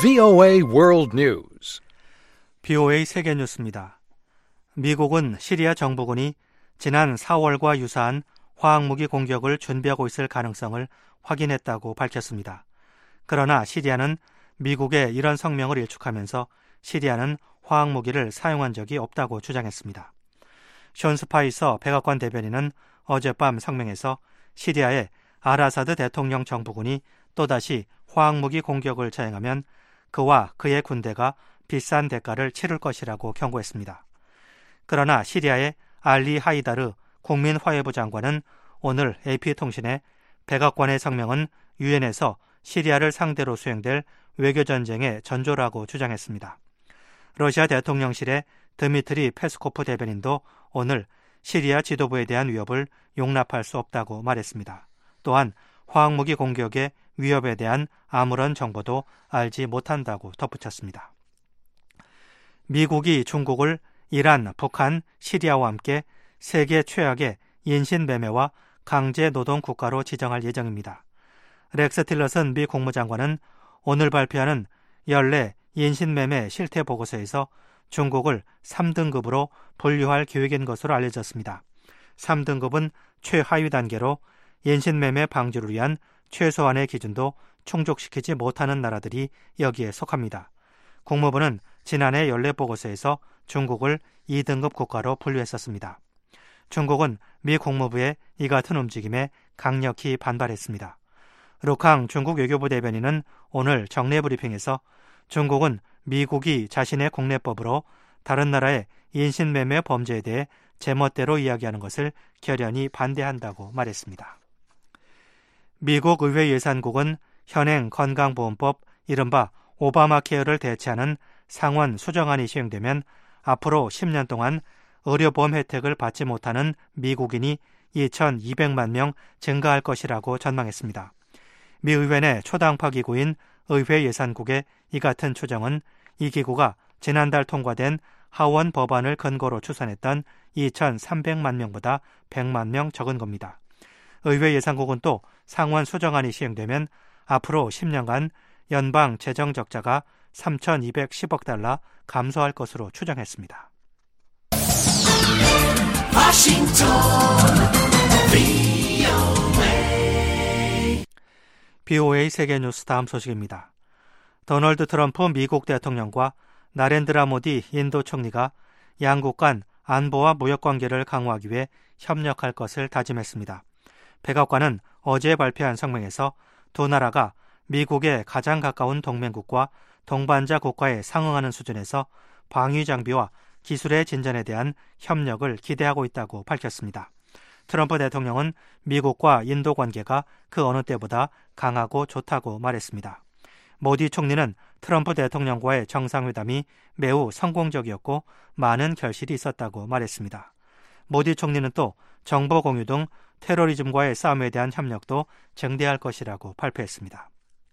VOA World News. VOA 세계 뉴스입니다. 미국은 시리아 정부군이 지난 4월과 유사한 화학무기 공격을 준비하고 있을 가능성을 확인했다고 밝혔습니다. 그러나 시리아는 미국의 이런 성명을 일축하면서 시리아는 화학무기를 사용한 적이 없다고 주장했습니다. 션 스파이서 백악관 대변인은 어젯밤 성명에서 시리아의 알아사드 대통령 정부군이 또다시 화학무기 공격을 자행하면 그와 그의 군대가 비싼 대가를 치를 것이라고 경고했습니다. 그러나 시리아의 알리 하이다르 국민화해부 장관은 오늘 AP통신에 백악관의 성명은 유엔에서 시리아를 상대로 수행될 외교전쟁의 전조라고 주장했습니다. 러시아 대통령실의 드미트리 페스코프 대변인도 오늘 시리아 지도부에 대한 위협을 용납할 수 없다고 말했습니다. 또한 화학무기 공격의 위협에 대한 아무런 정보도 알지 못한다고 덧붙였습니다. 미국이 중국을 이란, 북한, 시리아와 함께 세계 최악의 인신매매와 강제노동 국가로 지정할 예정입니다. 렉스 틸러슨 미 국무장관은 오늘 발표하는 연례 인신매매 실태보고서에서 중국을 3등급으로 분류할 계획인 것으로 알려졌습니다. 3등급은 최하위 단계로 인신매매 방지를 위한 최소한의 기준도 충족시키지 못하는 나라들이 여기에 속합니다. 국무부는 지난해 연례보고서에서 중국을 2등급 국가로 분류했었습니다. 중국은 미 국무부의 이 같은 움직임에 강력히 반발했습니다. 루캉 중국 외교부 대변인은 오늘 정례 브리핑에서 중국은 미국이 자신의 국내법으로 다른 나라의 인신매매 범죄에 대해 제멋대로 이야기하는 것을 결연히 반대한다고 말했습니다. 미국 의회 예산국은 현행 건강보험법 이른바 오바마 케어를 대체하는 상원 수정안이 시행되면 앞으로 10년 동안 의료보험 혜택을 받지 못하는 미국인이 2,200만 명 증가할 것이라고 전망했습니다. 미 의회 내 초당파 기구인 의회 예산국의 이 같은 추정은 이 기구가 지난달 통과된 하원 법안을 근거로 추산했던 2,300만 명보다 100만 명 적은 겁니다. 의회 예산국은 또 상원 수정안이 시행되면 앞으로 10년간 연방 재정 적자가 3,210억 달러 감소할 것으로 추정했습니다. BOA 세계뉴스 다음 소식입니다. 도널드 트럼프 미국 대통령과 나렌드라 모디 인도 총리가 양국 간 안보와 무역관계를 강화하기 위해 협력할 것을 다짐했습니다. 백악관은 어제 발표한 성명에서 두 나라가 미국의 가장 가까운 동맹국과 동반자 국가에 상응하는 수준에서 방위 장비와 기술의 진전에 대한 협력을 기대하고 있다고 밝혔습니다. 트럼프 대통령은 미국과 인도 관계가 그 어느 때보다 강하고 좋다고 말했습니다. 모디 총리는 트럼프 대통령과의 정상회담이 매우 성공적이었고 많은 결실이 있었다고 말했습니다. 모디 총리는 또 정보 공유 등 테러리즘과의 싸움에 대한 협력도 증대할 것이라고 발표했습니다.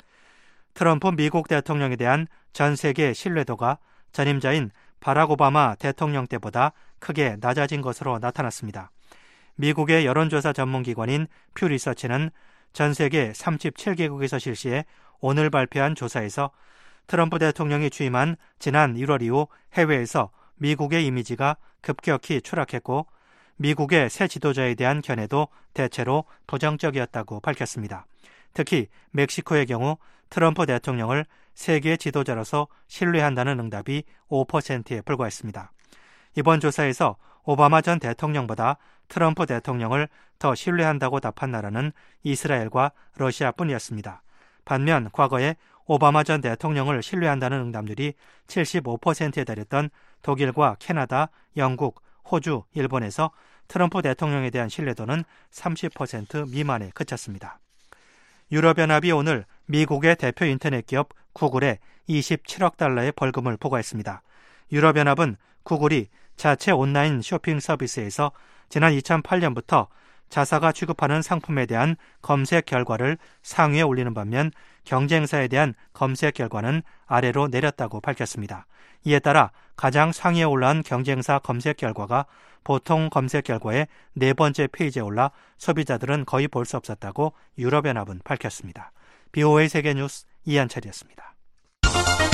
트럼프 미국 대통령에 대한 전 세계 신뢰도가 전임자인 바락 오바마 대통령 때보다 크게 낮아진 것으로 나타났습니다. 미국의 여론조사 전문기관인 퓨 리서치는 전 세계 37개국에서 실시해 오늘 발표한 조사에서 트럼프 대통령이 취임한 지난 1월 이후 해외에서 미국의 이미지가 급격히 추락했고 미국의 새 지도자에 대한 견해도 대체로 부정적이었다고 밝혔습니다. 특히 멕시코의 경우 트럼프 대통령을 세계 지도자로서 신뢰한다는 응답이 5%에 불과했습니다. 이번 조사에서 오바마 전 대통령보다 트럼프 대통령을 더 신뢰한다고 답한 나라는 이스라엘과 러시아뿐이었습니다. 반면 과거에 오바마 전 대통령을 신뢰한다는 응답률이 75%에 달했던 독일과 캐나다, 영국, 호주, 일본에서 트럼프 대통령에 대한 신뢰도는 30% 미만에 그쳤습니다. 유럽연합이 오늘 미국의 대표 인터넷 기업 구글에 27억 달러의 벌금을 부과했습니다. 유럽연합은 구글이 자체 온라인 쇼핑 서비스에서 지난 2008년부터 자사가 취급하는 상품에 대한 검색 결과를 상위에 올리는 반면 경쟁사에 대한 검색 결과는 아래로 내렸다고 밝혔습니다. 이에 따라 가장 상위에 올라온 경쟁사 검색 결과가 보통 검색 결과의 네 번째 페이지에 올라 소비자들은 거의 볼 수 없었다고 유럽연합은 밝혔습니다. BOA 세계뉴스 이한철이었습니다.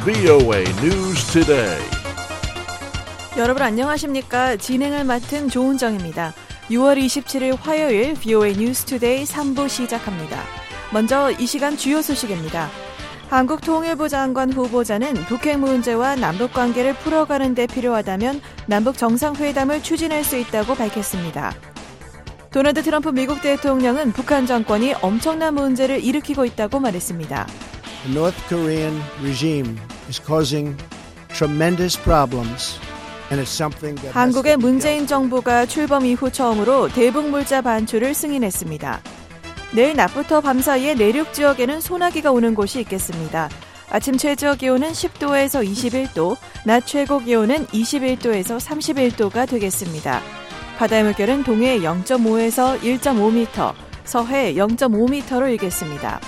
VOA News Today. 여러분 안녕하십니까? 진행을 맡은 조은정입니다. 6월 27일 화요일 VOA News Today 3부 시작합니다. 먼저 이 시간 주요 소식입니다. 한국 통일부 장관 후보자는 북핵 문제와 남북관계를 풀어가는 데 필요하다면 남북 정상회담을 추진할 수 있다고 밝혔습니다. 도널드 트럼프 미국 대통령은 북한 정권이 엄청난 문제를 일으키고 있다고 말했습니다. The North Korean regime is causing tremendous problems. 한국의 문재인 정부가 출범 이후 처음으로 대북물자 반출을 승인했습니다. 내일 낮부터 밤사이에 내륙 지역에는 소나기가 오는 곳이 있겠습니다. 아침 최저 기온은 10도에서 21도, 낮 최고 기온은 21도에서 31도가 되겠습니다. 바다의 물결은 동해 0.5에서 1.5m, 서해 0.5m로 일겠습니다.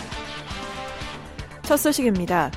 첫 소식입니다.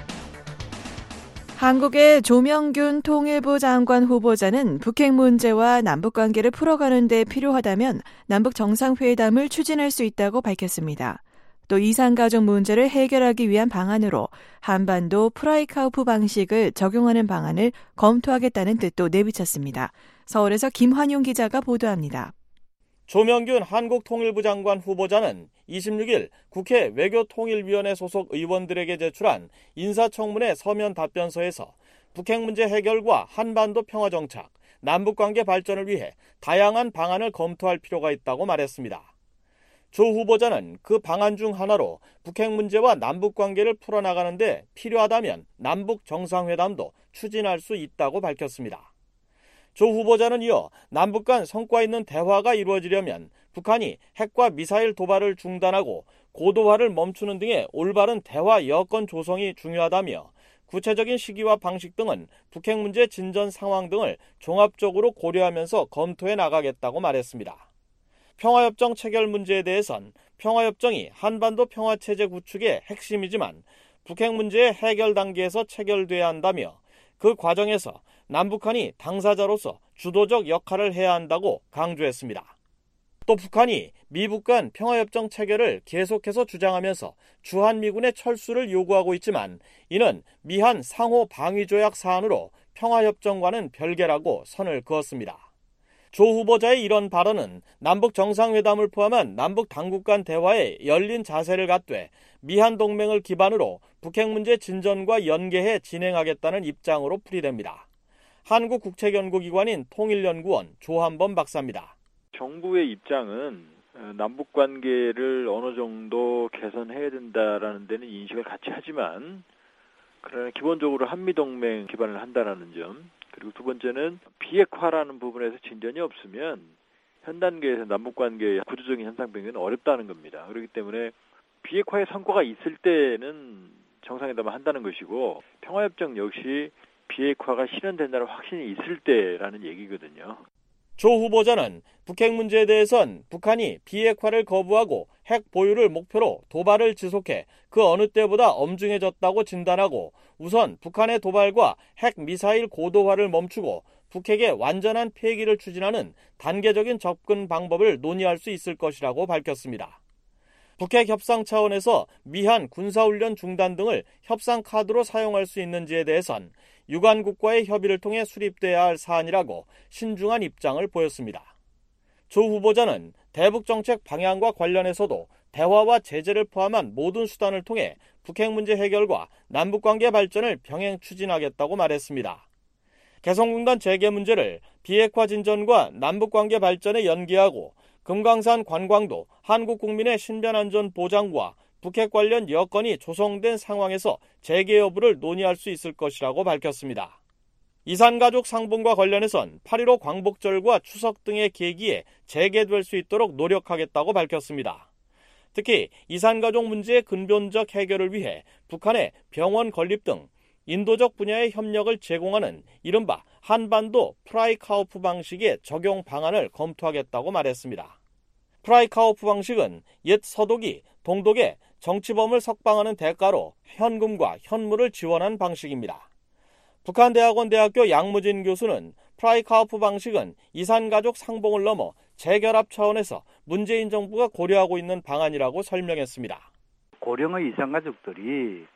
한국의 조명균 통일부 장관 후보자는 북핵 문제와 남북관계를 풀어가는 데 필요하다면 남북 정상회담을 추진할 수 있다고 밝혔습니다. 또 이산가족 문제를 해결하기 위한 방안으로 한반도 프라이카우프 방식을 적용하는 방안을 검토하겠다는 뜻도 내비쳤습니다. 서울에서 김환용 기자가 보도합니다. 조명균 한국통일부 장관 후보자는 26일 국회 외교통일위원회 소속 의원들에게 제출한 인사청문회 서면 답변서에서 북핵 문제 해결과 한반도 평화정착, 남북관계 발전을 위해 다양한 방안을 검토할 필요가 있다고 말했습니다. 조 후보자는 그 방안 중 하나로 북핵 문제와 남북관계를 풀어나가는 데 필요하다면 남북 정상회담도 추진할 수 있다고 밝혔습니다. 조 후보자는 이어 남북 간 성과 있는 대화가 이루어지려면 북한이 핵과 미사일 도발을 중단하고 고도화를 멈추는 등의 올바른 대화 여건 조성이 중요하다며 구체적인 시기와 방식 등은 북핵 문제 진전 상황 등을 종합적으로 고려하면서 검토해 나가겠다고 말했습니다. 평화협정 체결 문제에 대해선 평화협정이 한반도 평화체제 구축의 핵심이지만 북핵 문제의 해결 단계에서 체결돼야 한다며 그 과정에서 남북한이 당사자로서 주도적 역할을 해야 한다고 강조했습니다. 또 북한이 미북 간 평화협정 체결을 계속해서 주장하면서 주한미군의 철수를 요구하고 있지만 이는 미한 상호 방위조약 사안으로 평화협정과는 별개라고 선을 그었습니다. 조 후보자의 이런 발언은 남북 정상회담을 포함한 남북 당국 간 대화에 열린 자세를 갖되 미한 동맹을 기반으로 북핵 문제 진전과 연계해 진행하겠다는 입장으로 풀이됩니다. 한국국책연구기관인 통일연구원 조한범 박사입니다. 정부의 입장은 남북관계를 어느 정도 개선해야 된다라는 데는 인식을 같이 하지만 그러나 기본적으로 한미동맹 기반을 한다는 점, 그리고 두 번째는 비핵화라는 부분에서 진전이 없으면 현 단계에서 남북관계의 구조적인 현상 변경은 어렵다는 겁니다. 그렇기 때문에 비핵화의 성과가 있을 때는 정상회담을 한다는 것이고 평화협정 역시 비핵화가 실현된다는 확신이 있을 때라는 얘기거든요. 조 후보자는 북핵 문제에 대해선 북한이 비핵화를 거부하고 핵 보유를 목표로 도발을 지속해 그 어느 때보다 엄중해졌다고 진단하고 우선 북한의 도발과 핵 미사일 고도화를 멈추고 북핵의 완전한 폐기를 추진하는 단계적인 접근 방법을 논의할 수 있을 것이라고 밝혔습니다. 북핵 협상 차원에서 미한 군사훈련 중단 등을 협상 카드로 사용할 수 있는지에 대해선 유관국과의 협의를 통해 수립돼야 할 사안이라고 신중한 입장을 보였습니다. 조 후보자는 대북정책 방향과 관련해서도 대화와 제재를 포함한 모든 수단을 통해 북핵 문제 해결과 남북관계 발전을 병행 추진하겠다고 말했습니다. 개성공단 재개 문제를 비핵화 진전과 남북관계 발전에 연계하고 금강산 관광도 한국 국민의 신변안전 보장과 북핵 관련 여건이 조성된 상황에서 재개 여부를 논의할 수 있을 것이라고 밝혔습니다. 이산가족 상봉과 관련해선 8.15 광복절과 추석 등의 계기에 재개될 수 있도록 노력하겠다고 밝혔습니다. 특히 이산가족 문제의 근본적 해결을 위해 북한의 병원 건립 등 인도적 분야의 협력을 제공하는 이른바 한반도 프라이카우프 방식의 적용 방안을 검토하겠다고 말했습니다. 프라이카우프 방식은 옛 서독이 동독에 정치범을 석방하는 대가로 현금과 현물을 지원한 방식입니다. 북한대학원 대학교 양무진 교수는 프라이카우프 방식은 이산가족 상봉을 넘어 재결합 차원에서 문재인 정부가 고려하고 있는 방안이라고 설명했습니다. 고령의 이산가족들이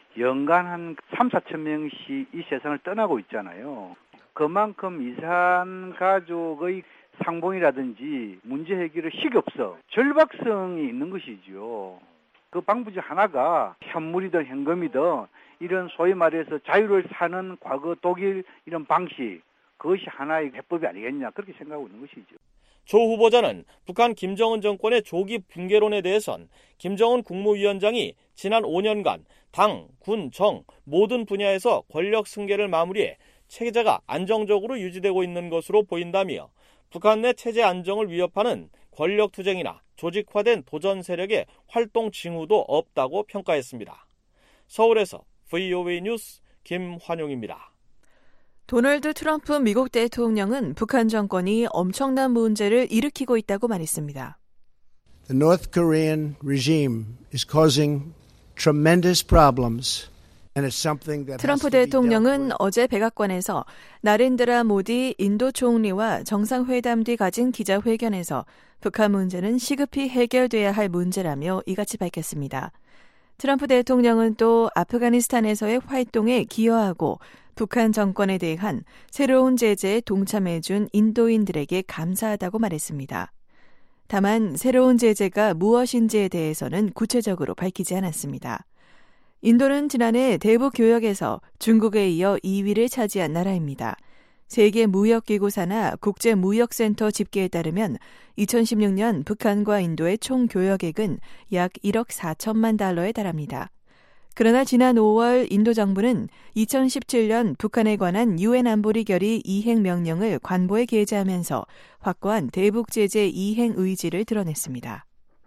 연간 한 3-4천 명씩 이 세상을 떠나고 있잖아요. 그만큼 이산 가족의 상봉이라든지 문제 해결의 식없어 절박성이 있는 것이죠. 그 방법 중 하나가 현물이든 현금이든 이런 소위 말해서 자유를 사는 과거 독일 이런 방식, 그것이 하나의 해법이 아니겠냐, 그렇게 생각하고 있는 것이죠. 조 후보자는 북한 김정은 정권의 조기 붕괴론에 대해선 김정은 국무위원장이 지난 5년간 당, 군, 정 모든 분야에서 권력 승계를 마무리해 체제가 안정적으로 유지되고 있는 것으로 보인다며 북한 내 체제 안정을 위협하는 권력투쟁이나 조직화된 도전 세력의 활동 징후도 없다고 평가했습니다. 서울에서 VOA 뉴스 김환용입니다. 도널드 트럼프 미국 대통령은 북한 정권이 엄청난 문제를 일으키고 있다고 말했습니다. The North Korean regime is causing tremendous problems. 트럼프 대통령은 어제 백악관에서 나렌드라 모디 인도 총리와 정상회담 뒤 가진 기자회견에서 북한 문제는 시급히 해결돼야 할 문제라며 이같이 밝혔습니다. 트럼프 대통령은 또 아프가니스탄에서의 활동에 기여하고 북한 정권에 대한 새로운 제재에 동참해준 인도인들에게 감사하다고 말했습니다. 다만 새로운 제재가 무엇인지에 대해서는 구체적으로 밝히지 않았습니다. 인도는 지난해 대북교역에서 중국에 이어 2위를 차지한 나라입니다. 세계무역기구사나 국제무역센터 집계에 따르면 2016년 북한과 인도의 총 교역액은 약 1억 4천만 달러에 달합니다. 그러나 지난 5월 인도 정부는 2017년 북한에 관한 유엔 안보리 결의 이행 명령을 관보에 게재하면서 확고한 대북 제재 이행 의지를 드러냈습니다.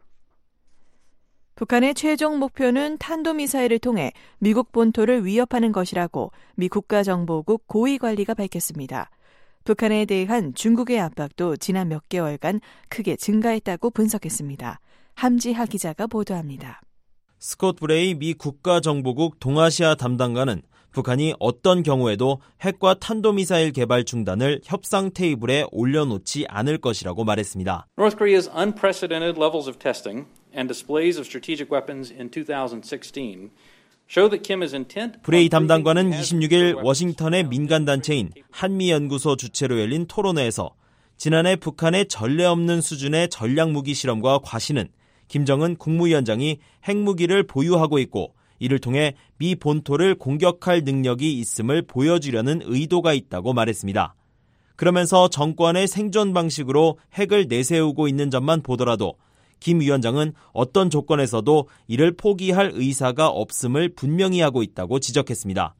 북한의 최종 목표는 탄도미사일을 통해 미국 본토를 위협하는 것이라고 미 국가정보국 고위관리가 밝혔습니다. 북한에 대한 중국의 압박도 지난 몇 개월간 크게 증가했다고 분석했습니다. 함지하 기자가 보도합니다. 스콧 브레이 미 국가정보국 동아시아 담당관은 북한이 어떤 경우에도 핵과 탄도미사일 개발 중단을 협상 테이블에 올려놓지 않을 것이라고 말했습니다. North Korea's unprecedented levels of testing and displays of strategic weapons in 2016 show that Kim is intent. 브레이 담당관은 26일 워싱턴의 민간단체인 한미연구소 주최로 열린 토론회에서 지난해 북한의 전례 없는 수준의 전략무기 실험과 과시는 김정은 국무위원장이 핵무기를 보유하고 있고 이를 통해 미 본토를 공격할 능력이 있음을 보여주려는 의도가 있다고 말했습니다. 그러면서 정권의 생존 방식으로 핵을 내세우고 있는 점만 보더라도 김 위원장은 어떤 조건에서도 이를 포기할 의사가 없음을 분명히 하고 있다고 지적했습니다.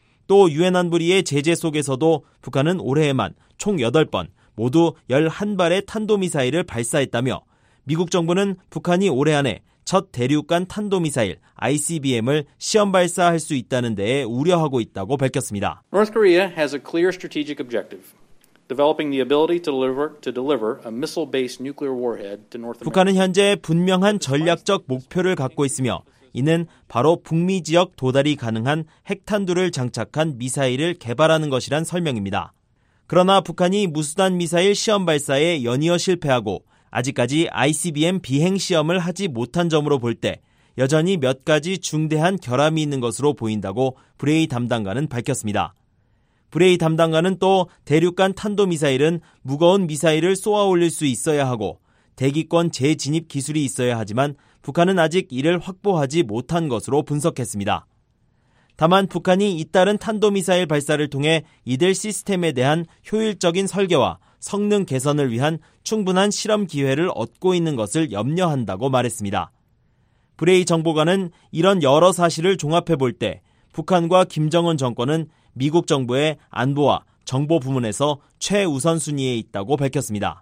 또 유엔 안보리의 제재 속에서도 북한은 올해에만 총 8번 모두 11발의 탄도미사일을 발사했다며 미국 정부는 북한이 올해 안에 첫 대륙간 탄도미사일 ICBM을 시험 발사할 수 있다는 데에 우려하고 있다고 밝혔습니다. North Korea has a clear strategic objective, developing the ability to deliver a missile-based nuclear warhead to North America. 북한은 현재 분명한 전략적 목표를 갖고 있으며 이는 바로 북미 지역 도달이 가능한 핵탄두를 장착한 미사일을 개발하는 것이란 설명입니다. 그러나 북한이 무수단 미사일 시험 발사에 연이어 실패하고 아직까지 ICBM 비행 시험을 하지 못한 점으로 볼 때 여전히 몇 가지 중대한 결함이 있는 것으로 보인다고 브레이 담당관은 밝혔습니다. 브레이 담당관은 또 대륙간 탄도미사일은 무거운 미사일을 쏘아 올릴 수 있어야 하고 대기권 재진입 기술이 있어야 하지만 북한은 아직 이를 확보하지 못한 것으로 분석했습니다. 다만 북한이 잇따른 탄도미사일 발사를 통해 이들 시스템에 대한 효율적인 설계와 성능 개선을 위한 충분한 실험 기회를 얻고 있는 것을 염려한다고 말했습니다. 브레이 정보관은 이런 여러 사실을 종합해 볼 때 북한과 김정은 정권은 미국 정부의 안보와 정보 부문에서 최우선순위에 있다고 밝혔습니다.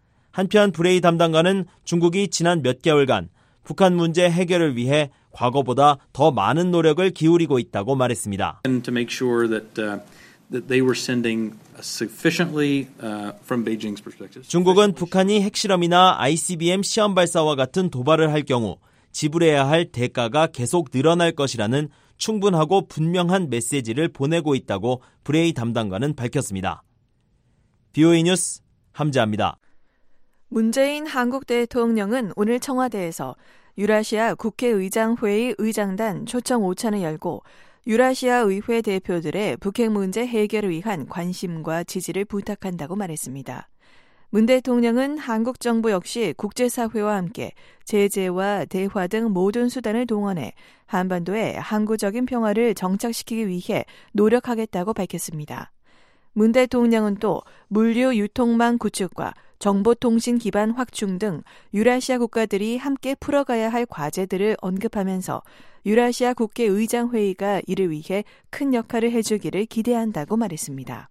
한편 브레이 담당관은 중국이 지난 몇 개월간 북한 문제 해결을 위해 과거보다 더 많은 노력을 기울이고 있다고 말했습니다. To make sure that they were sending sufficiently from Beijing's perspective. 중국은 북한이 핵실험이나 ICBM 시험 발사와 같은 도발을 할 경우 지불해야 할 대가가 계속 늘어날 것이라는 충분하고 분명한 메시지를 보내고 있다고 브레이 담당관은 밝혔습니다. VOA 뉴스 함지아입니다. 문재인 한국 대통령은 오늘 청와대에서 유라시아 국회의장회의 의장단 초청 오찬을 열고 유라시아 의회 대표들의 북핵 문제 해결을 위한 관심과 지지를 부탁한다고 말했습니다. 문 대통령은 한국 정부 역시 국제사회와 함께 제재와 대화 등 모든 수단을 동원해 한반도에 항구적인 평화를 정착시키기 위해 노력하겠다고 밝혔습니다. 문 대통령은 또 물류 유통망 구축과 정보통신 기반 확충 등 유라시아 국가들이 함께 풀어가야 할 과제들을 언급하면서 유라시아 국회의장회의가 이를 위해 큰 역할을 해주기를 기대한다고 말했습니다.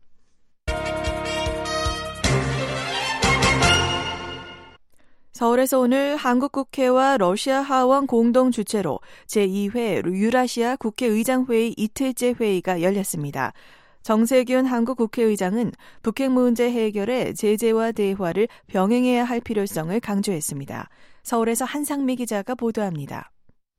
서울에서 오늘 한국국회와 러시아 하원 공동 주최로 제2회 유라시아 국회의장회의 이틀째 회의가 열렸습니다. 정세균 한국 국회의장은 북핵 문제 해결에 제재와 대화를 병행해야 할 필요성을 강조했습니다. 서울에서 한상미 기자가 보도합니다.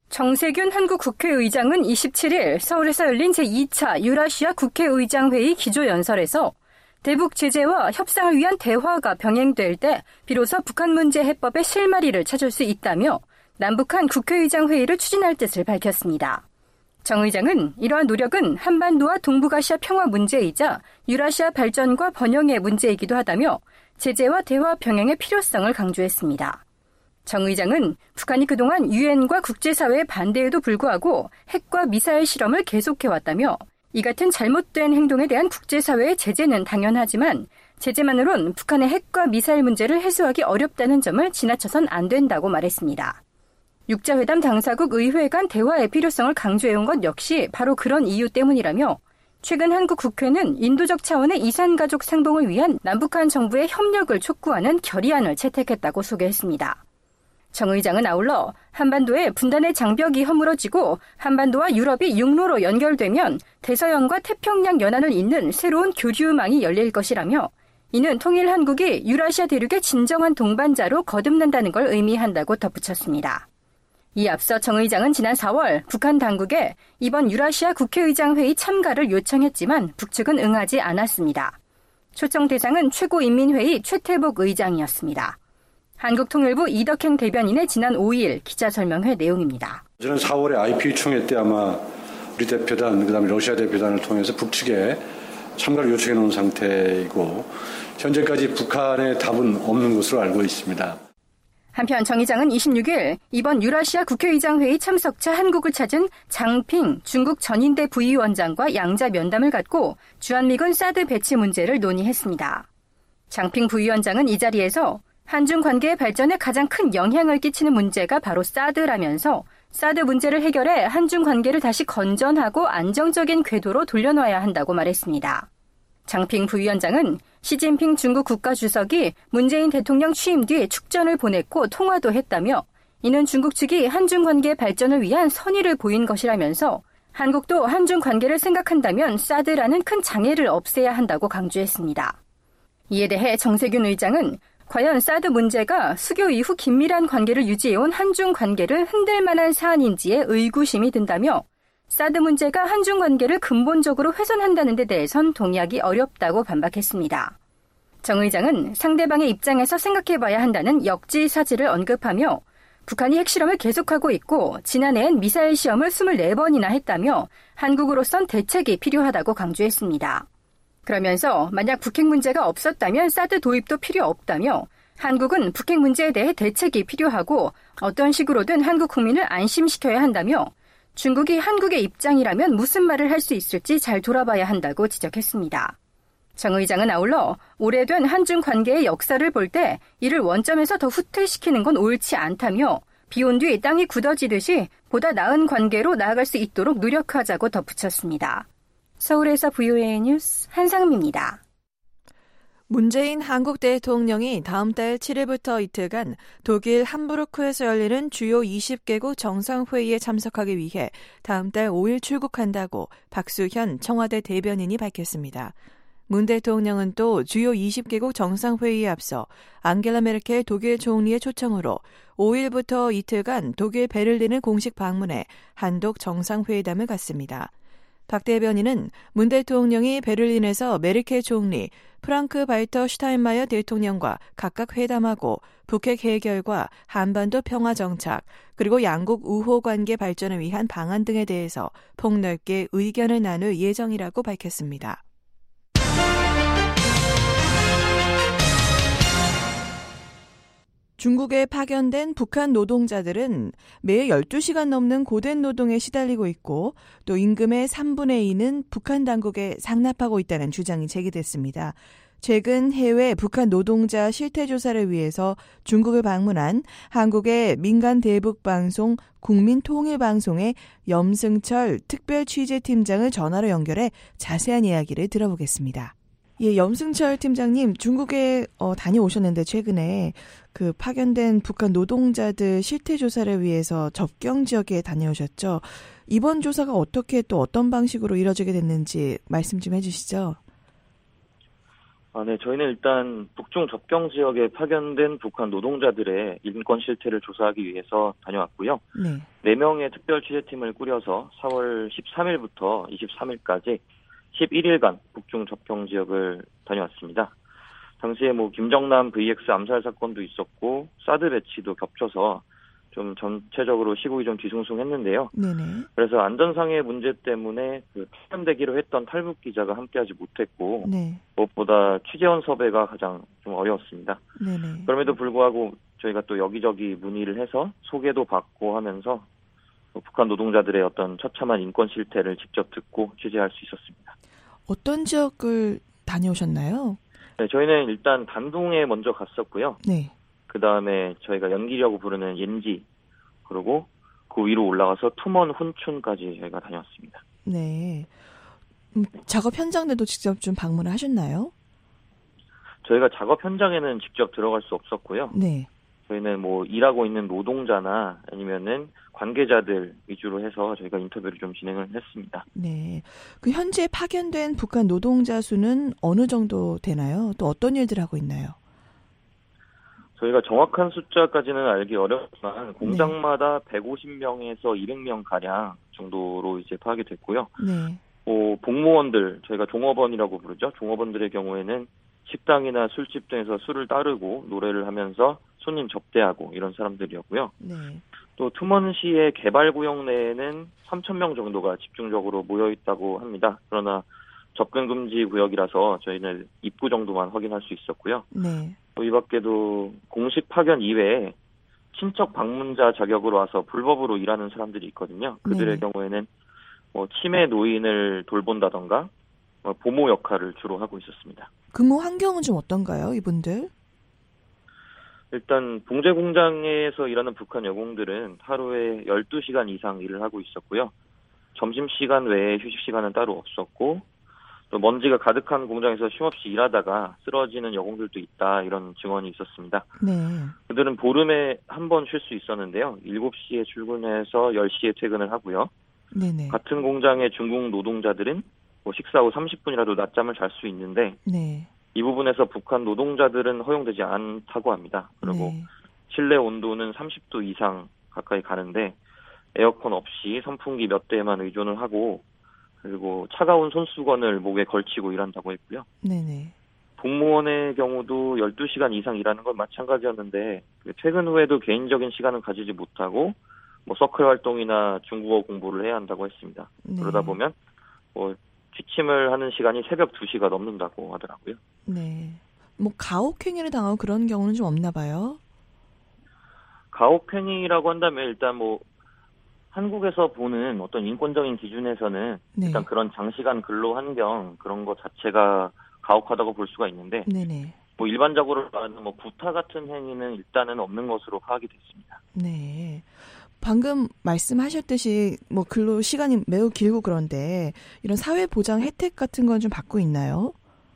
정세균 한국 국회의장은 27일 서울에서 열린 제2차 유라시아 국회의장회의 기조연설에서 대북 제재와 협상을 위한 대화가 병행될 때 비로소 북한 문제 해법의 실마리를 찾을 수 있다며 남북한 국회의장 회의를 추진할 뜻을 밝혔습니다. 정 의장은 이러한 노력은 한반도와 동북아시아 평화 문제이자 유라시아 발전과 번영의 문제이기도 하다며 제재와 대화 병행의 필요성을 강조했습니다. 정 의장은 북한이 그동안 유엔과 국제사회의 반대에도 불구하고 핵과 미사일 실험을 계속해왔다며 이 같은 잘못된 행동에 대한 국제사회의 제재는 당연하지만 제재만으론 북한의 핵과 미사일 문제를 해소하기 어렵다는 점을 지나쳐선 안 된다고 말했습니다. 육자회담 당사국 의회 간 대화의 필요성을 강조해온 것 역시 바로 그런 이유 때문이라며 최근 한국 국회는 인도적 차원의 이산가족 상봉을 위한 남북한 정부의 협력을 촉구하는 결의안을 채택했다고 소개했습니다. 정 의장은 아울러 한반도의 분단의 장벽이 허물어지고 한반도와 유럽이 육로로 연결되면 대서양과 태평양 연안을 잇는 새로운 교류망이 열릴 것이라며 이는 통일 한국이 유라시아 대륙의 진정한 동반자로 거듭난다는 걸 의미한다고 덧붙였습니다. 이 앞서 정 의장은 지난 4월 북한 당국에 이번 유라시아 국회의장 회의 참가를 요청했지만 북측은 응하지 않았습니다. 초청 대상은 최고인민회의 최태복 의장이었습니다. 한국통일부 이덕행 대변인의 지난 5일 기자설명회 내용입니다. 저는 4월에 IPU 총회 때 아마 우리 대표단, 그다음에 러시아 대표단을 통해서 북측에 참가를 요청해 놓은 상태이고 현재까지 북한의 답은 없는 것으로 알고 있습니다. 한편 정 의장은 26일 이번 유라시아 국회의장 회의 참석차 한국을 찾은 장핑 중국 전인대 부위원장과 양자 면담을 갖고 주한미군 사드 배치 문제를 논의했습니다. 장핑 부위원장은 이 자리에서 한중 관계의 발전에 가장 큰 영향을 끼치는 문제가 바로 사드라면서 사드 문제를 해결해 한중 관계를 다시 건전하고 안정적인 궤도로 돌려놔야 한다고 말했습니다. 장핑 부위원장은 시진핑 중국 국가주석이 문재인 대통령 취임 뒤 축전을 보냈고 통화도 했다며 이는 중국 측이 한중 관계 발전을 위한 선의를 보인 것이라면서 한국도 한중 관계를 생각한다면 사드라는 큰 장애를 없애야 한다고 강조했습니다. 이에 대해 정세균 의장은 과연 사드 문제가 수교 이후 긴밀한 관계를 유지해온 한중 관계를 흔들 만한 사안인지에 의구심이 든다며 사드 문제가 한중 관계를 근본적으로 훼손한다는 데 대해선 동의하기 어렵다고 반박했습니다. 정 의장은 상대방의 입장에서 생각해봐야 한다는 역지사지를 언급하며 북한이 핵실험을 계속하고 있고 지난해엔 미사일 시험을 24번이나 했다며 한국으로선 대책이 필요하다고 강조했습니다. 그러면서 만약 북핵 문제가 없었다면 사드 도입도 필요 없다며 한국은 북핵 문제에 대해 대책이 필요하고 어떤 식으로든 한국 국민을 안심시켜야 한다며 중국이 한국의 입장이라면 무슨 말을 할 수 있을지 잘 돌아봐야 한다고 지적했습니다. 정 의장은 아울러 오래된 한중 관계의 역사를 볼 때 이를 원점에서 더 후퇴시키는 건 옳지 않다며 비온 뒤 땅이 굳어지듯이 보다 나은 관계로 나아갈 수 있도록 노력하자고 덧붙였습니다. 서울에서 VOA 뉴스 한상미입니다. 문재인 한국 대통령이 다음 달 7일부터 이틀간 독일 함부르크에서 열리는 주요 20개국 정상회의에 참석하기 위해 다음 달 5일 출국한다고 박수현 청와대 대변인이 밝혔습니다. 문 대통령은 또 주요 20개국 정상회의에 앞서 앙겔라 메르켈 독일 총리의 초청으로 5일부터 이틀간 독일 베를린을 공식 방문해 한독 정상회담을 갖습니다. 박 대변인은 문 대통령이 베를린에서 메르켈 총리, 프랑크 발터 슈타인마이어 대통령과 각각 회담하고 북핵 해결과 한반도 평화 정착, 그리고 양국 우호 관계 발전을 위한 방안 등에 대해서 폭넓게 의견을 나눌 예정이라고 밝혔습니다. 중국에 파견된 북한 노동자들은 매일 12시간 넘는 고된 노동에 시달리고 있고 또 임금의 3분의 2는 북한 당국에 상납하고 있다는 주장이 제기됐습니다. 최근 해외 북한 노동자 실태조사를 위해서 중국을 방문한 한국의 민간 대북방송 국민통일방송의 염승철 특별취재팀장을 전화로 연결해 자세한 이야기를 들어보겠습니다. 예, 염승철 팀장님, 중국에 다녀오셨는데 최근에 그 파견된 북한 노동자들 실태조사를 위해서 접경 지역에 다녀오셨죠. 이번 조사가 어떻게 또 어떤 방식으로 이뤄지게 됐는지 말씀 좀 해주시죠. 네, 저희는 일단 북중 접경 지역에 파견된 북한 노동자들의 인권 실태를 조사하기 위해서 다녀왔고요. 네. 4명의 특별 취재팀을 꾸려서 4월 13일부터 23일까지 11일간 북중 접경 지역을 다녀왔습니다. 당시에 김정남 VX 암살 사건도 있었고 사드 배치도 겹쳐서 좀 전체적으로 시국이 좀 뒤숭숭했는데요. 네네. 그래서 안전상의 문제 때문에 파견되기로 했던 탈북 기자가 함께하지 못했고 네. 무엇보다 취재원 섭외가 가장 좀 어려웠습니다. 네네. 그럼에도 불구하고 저희가 또 여기저기 문의를 해서 소개도 받고 하면서 북한 노동자들의 어떤 처참한 인권 실태를 직접 듣고 취재할 수 있었습니다. 어떤 지역을 다녀오셨나요? 네, 저희는 일단 단둥에 먼저 갔었고요. 네. 그 다음에 저희가 연기라고 부르는 옌지, 그리고 그 위로 올라가서 투먼 훈춘까지 저희가 다녀왔습니다. 네. 작업 현장들도 직접 좀 방문을 하셨나요? 저희가 작업 현장에는 직접 들어갈 수 없었고요. 네. 저희는 일하고 있는 노동자나 아니면은 관계자들 위주로 해서 저희가 인터뷰를 좀 진행을 했습니다. 네. 그 현재 파견된 북한 노동자 수는 어느 정도 되나요? 또 어떤 일들을 하고 있나요? 저희가 정확한 숫자까지는 알기 어렵지만 공장마다 150명에서 200명 가량 정도로 이제 파악이 됐고요. 네. 복무원들, 저희가 종업원이라고 부르죠. 종업원들의 경우에는 식당이나 술집 등에서 술을 따르고 노래를 하면서 손님 접대하고 이런 사람들이었고요. 네. 또 투먼시의 개발구역 내에는 3,000명 정도가 집중적으로 모여있다고 합니다. 그러나 접근금지 구역이라서 저희는 입구 정도만 확인할 수 있었고요. 네. 또 이 밖에도 공식 파견 이외에 친척 방문자 자격으로 와서 불법으로 일하는 사람들이 있거든요. 그들의 경우에는 치매 노인을 돌본다던가 보모 역할을 주로 하고 있었습니다. 근무 환경은 좀 어떤가요, 이분들? 일단 봉제 공장에서 일하는 북한 여공들은 하루에 12시간 이상 일을 하고 있었고요. 점심시간 외에 휴식시간은 따로 없었고 또 먼지가 가득한 공장에서 쉼없이 일하다가 쓰러지는 여공들도 있다, 이런 증언이 있었습니다. 네. 그들은 보름에 한 번 쉴 수 있었는데요. 7시에 출근해서 10시에 퇴근을 하고요. 네네. 같은 공장의 중국 노동자들은 식사 후 30분이라도 낮잠을 잘 수 있는데 네. 이 부분에서 북한 노동자들은 허용되지 않다고 합니다. 그리고 네. 실내 온도는 30도 이상 가까이 가는데 에어컨 없이 선풍기 몇 대에만 의존을 하고 그리고 차가운 손수건을 목에 걸치고 일한다고 했고요. 네네. 복무원의 경우도 12시간 이상 일하는 건 마찬가지였는데 퇴근 후에도 개인적인 시간은 가지지 못하고 서클 활동이나 중국어 공부를 해야 한다고 했습니다. 네. 그러다 보면 취침을 하는 시간이 새벽 2시가 넘는다고 하더라고요. 네. 가혹행위를 당하고 그런 경우는 좀 없나 봐요? 가혹행위라고 한다면 일단 한국에서 보는 어떤 인권적인 기준에서는 네. 일단 그런 장시간 근로 환경 그런 것 자체가 가혹하다고 볼 수가 있는데 네네. 일반적으로 말하는 구타 같은 행위는 일단은 없는 것으로 파악이 됐습니다. 네. 방금 말씀하셨듯이 근로 시간이 매우 길고 그런데 이런 사회보장 혜택 같은 건 좀 받고 있나요?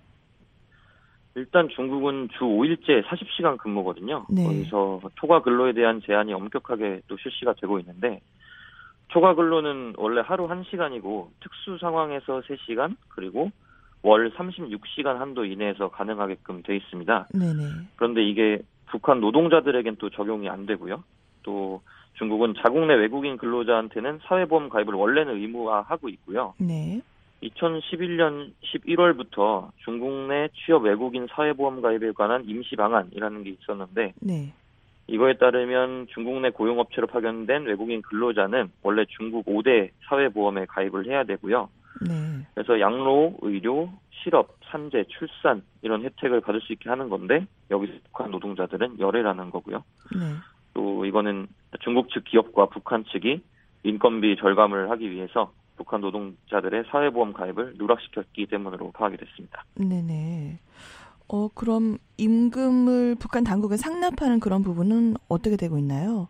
일단 중국은 주 5일제 40시간 근무거든요. 네. 거기서 초과 근로에 대한 제한이 엄격하게 또 실시가 되고 있는데 초과 근로는 원래 하루 1시간이고 특수 상황에서 3시간 그리고 월 36시간 한도 이내에서 가능하게끔 돼 있습니다. 네네. 그런데 이게 북한 노동자들에겐 또 적용이 안 되고요. 또 중국은 자국 내 외국인 근로자한테는 사회보험 가입을 원래는 의무화하고 있고요. 네. 2011년 11월부터 중국 내 취업 외국인 사회보험 가입에 관한 임시 방안이라는 게 있었는데 네. 이거에 따르면 중국 내 고용업체로 파견된 외국인 근로자는 원래 중국 5대 사회보험에 가입을 해야 되고요. 네. 그래서 양로, 의료, 실업, 산재, 출산 이런 혜택을 받을 수 있게 하는 건데 여기서 북한 노동자들은 열애라는 거고요. 네. 또 이거는 중국 측 기업과 북한 측이 인건비 절감을 하기 위해서 북한 노동자들의 사회보험 가입을 누락시켰기 때문으로 파악이 됐습니다. 네네. 그럼 임금을 북한 당국에 상납하는 그런 부분은 어떻게 되고 있나요?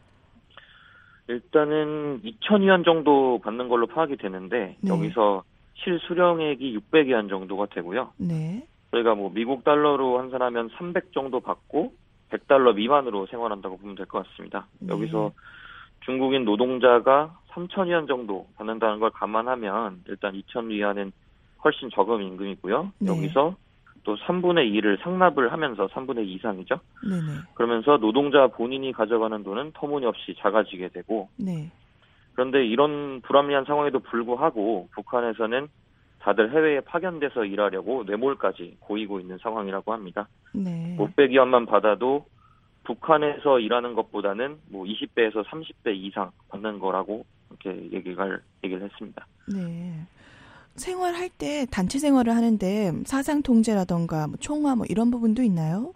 일단은 2,000위안 정도 받는 걸로 파악이 되는데 네. 여기서 실수령액이 600위안 정도가 되고요. 네. 저희가 뭐 미국 달러로 환산하면 300 정도 받고 100달러 미만으로 생활한다고 보면 될 것 같습니다. 네. 여기서 중국인 노동자가 3,000위안 정도 받는다는 걸 감안하면 일단 2,000위안은 훨씬 적은 임금이고요. 네. 여기서 또 3분의 2를 상납을 하면서 3분의 2 이상이죠. 네네. 그러면서 노동자 본인이 가져가는 돈은 터무니없이 작아지게 되고 네. 그런데 이런 불합리한 상황에도 불구하고 북한에서는 다들 해외에 파견돼서 일하려고 뇌물까지 고이고 있는 상황이라고 합니다. 네. 500위안만 받아도 북한에서 일하는 것보다는 뭐 20배에서 30배 이상 받는 거라고 이렇게 얘기를 했습니다. 네. 생활할 때 단체 생활을 하는데 사상 통제라던가 총화 이런 부분도 있나요?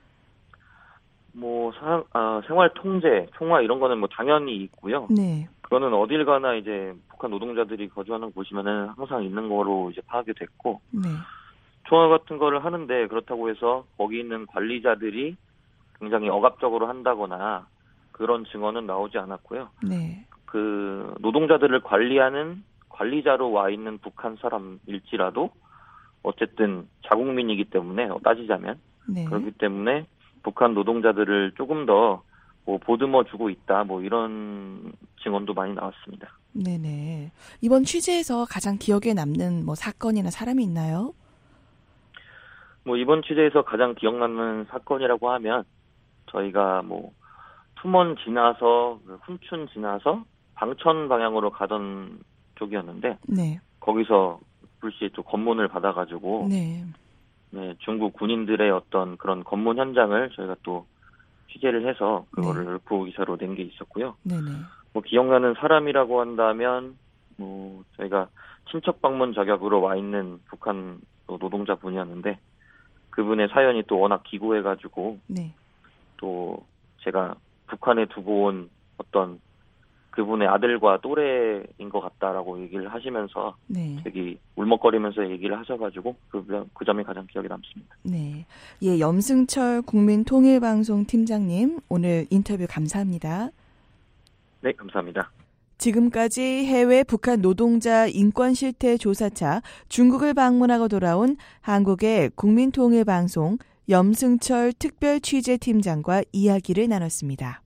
생활 통제, 총화 이런 거는 뭐 당연히 있고요. 네. 그거는 어딜 가나 이제 북한 노동자들이 거주하는 곳이면은 항상 있는 거로 이제 파악이 됐고. 네. 총화 같은 거를 하는데 그렇다고 해서 거기 있는 관리자들이 굉장히 억압적으로 한다거나 그런 증언은 나오지 않았고요. 네. 그 노동자들을 관리하는 관리자로 와 있는 북한 사람일지라도 어쨌든 자국민이기 때문에 따지자면 네. 그렇기 때문에 북한 노동자들을 조금 더 보듬어 주고 있다 이런 증언도 많이 나왔습니다. 네네. 이번 취재에서 가장 기억에 남는 사건이나 사람이 있나요? 이번 취재에서 가장 기억 남는 사건이라고 하면 저희가 투먼 지나서 훈춘 지나서 방천 방향으로 가던 쪽이었는데 네. 거기서 불시에 또 검문을 받아가지고 네. 네, 중국 군인들의 어떤 그런 검문 현장을 저희가 또 취재를 해서 그거를 네. 르포 기사로 낸 게 있었고요. 네네. 기억나는 사람이라고 한다면 저희가 친척 방문 자격으로 와 있는 북한 노동자분이었는데 그분의 사연이 또 워낙 기고해가지고 네. 또 제가 북한에 두고 온 어떤 그분의 아들과 또래인 것 같다라고 얘기를 하시면서 네. 되게 울먹거리면서 얘기를 하셔가지고 그 점이 가장 기억에 남습니다. 네, 예, 염승철 국민통일방송 팀장님 오늘 인터뷰 감사합니다. 네, 감사합니다. 지금까지 해외 북한 노동자 인권 실태 조사차 중국을 방문하고 돌아온 한국의 국민통일방송 염승철 특별 취재팀장과 이야기를 나눴습니다.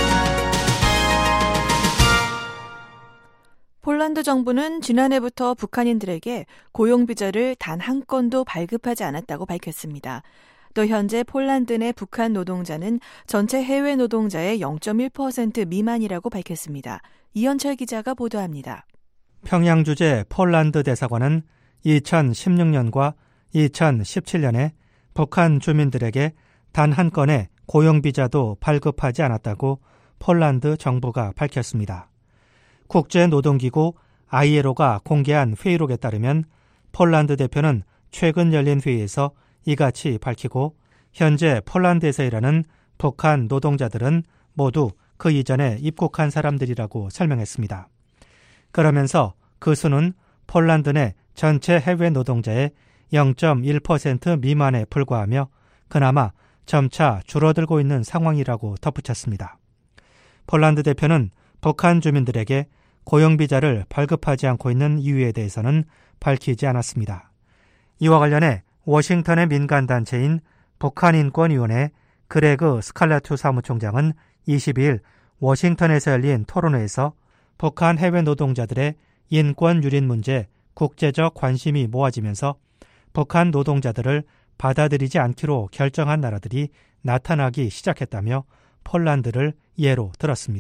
폴란드 정부는 지난해부터 북한인들에게 고용비자를 단 한 건도 발급하지 않았다고 밝혔습니다. 또 현재 폴란드 내 북한 노동자는 전체 해외 노동자의 0.1% 미만이라고 밝혔습니다. 이현철 기자가 보도합니다. 평양 주재 폴란드 대사관은 2016년과 2017년에 북한 주민들에게 단 한 건의 고용비자도 발급하지 않았다고 폴란드 정부가 밝혔습니다. 국제노동기구 ILO가 공개한 회의록에 따르면 폴란드 대표는 최근 열린 회의에서 이같이 밝히고 현재 폴란드에서 일하는 북한 노동자들은 모두 그 이전에 입국한 사람들이라고 설명했습니다. 그러면서 그 수는 폴란드 내 전체 해외 노동자의 0.1% 미만에 불과하며 그나마 점차 줄어들고 있는 상황이라고 덧붙였습니다. 폴란드 대표는 북한 주민들에게 고용비자를 발급하지 않고 있는 이유에 대해서는 밝히지 않았습니다. 이와 관련해 워싱턴의 민간단체인 북한인권위원회 그레그 스칼라투 사무총장은 22일 워싱턴에서 열린 토론회에서 북한 해외 노동자들의 인권 유린 문제 국제적 관심이 모아지면서 북한 노동자들을 받아들이지 않기로 결정한 나라들이 나타나기 시작했다며 폴란드를 예로 들었습니다.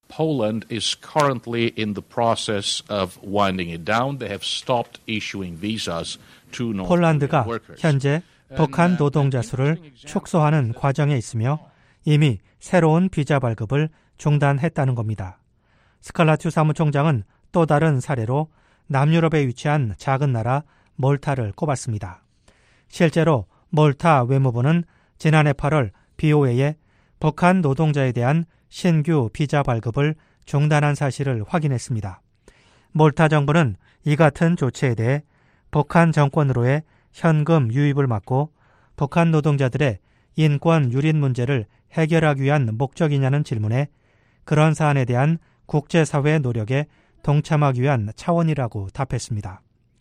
Poland is currently in the process of winding it down. They have stopped issuing visas to North Korean 폴란드가 workers. 현재 북한 노동자 수를 축소하는 과정에 있으며 이미 새로운 비자 발급을 중단했다는 겁니다. 스칼라튜 사무총장은 또 다른 사례로 남유럽에 위치한 작은 나라 몰타를 꼽았습니다. 실제로 몰타 외무부는 지난해 8월 BOA에 북한 노동자에 대한 신규 비자 발급을 중단한 사실을 확인했습니다. 몰타 정부는 이 같은 조치에 대해 북한 정권으로의 현금 유입을 막고 북한 노동자들의 인권 유린 문제를 해결하기 위한 목적이냐는 질문에 그런 사안에 대한 국제사회의 노력에 동참하기 위한 차원이라고 답했습니다.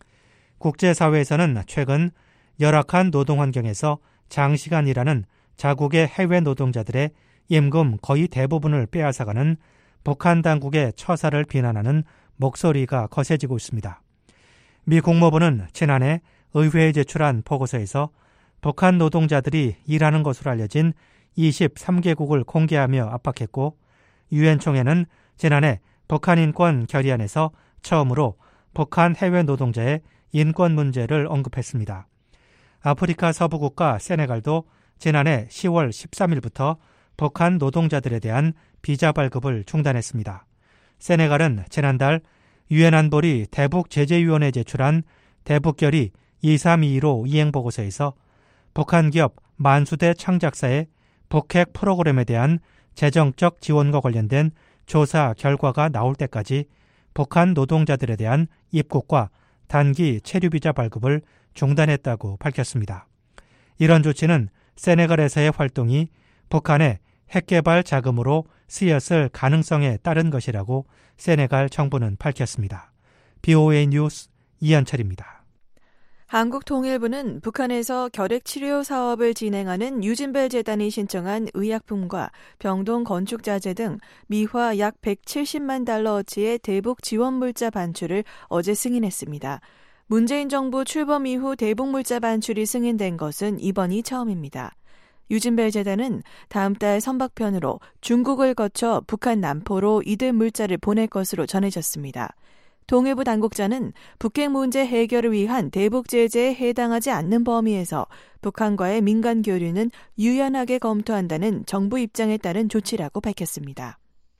국제사회에서는 최근 열악한 노동 환경에서 장시간 일하는 자국의 해외 노동자들의 임금 거의 대부분을 빼앗아가는 북한 당국의 처사를 비난하는 목소리가 거세지고 있습니다. 미 국무부는 지난해 의회에 제출한 보고서에서 북한 노동자들이 일하는 것으로 알려진 23개국을 공개하며 압박했고 유엔 총회는 지난해 북한 인권 결의안에서 처음으로 북한 해외 노동자의 인권 문제를 언급했습니다. 아프리카 서부 국가 세네갈도 지난해 10월 13일부터 북한 노동자들에 대한 비자 발급을 중단했습니다. 세네갈은 지난달 유엔 안보리 대북제재위원회에 제출한 대북결의 2322로 이행보고서에서 북한 기업 만수대 창작사의 북핵 프로그램에 대한 재정적 지원과 관련된 조사 결과가 나올 때까지 북한 노동자들에 대한 입국과 단기 체류비자 발급을 중단했다고 밝혔습니다. 이런 조치는 세네갈에서의 활동이 북한의 핵개발 자금으로 쓰였을 가능성에 따른 것이라고 세네갈 정부는 밝혔습니다. BOA 뉴스 이현철입니다. 한국통일부는 북한에서 결핵치료 사업을 진행하는 유진벨 재단이 신청한 의약품과 병동 건축자재 등 미화 약 170만 달러어치의 대북 지원 물자 반출을 어제 승인했습니다. 문재인 정부 출범 이후 대북 물자 반출이 승인된 것은 이번이 처음입니다. 유진벨 재단은 다음 달 선박편으로 중국을 거쳐 북한 남포로 이들 물자를 보낼 것으로 전해졌습니다. 통일부 당국자는 북핵 문제 해결을 위한 대북 제재에 해당하지 않는 범위에서 북한과의 민간 교류는 유연하게 검토한다는 정부 입장에 따른 조치라고 밝혔습니다.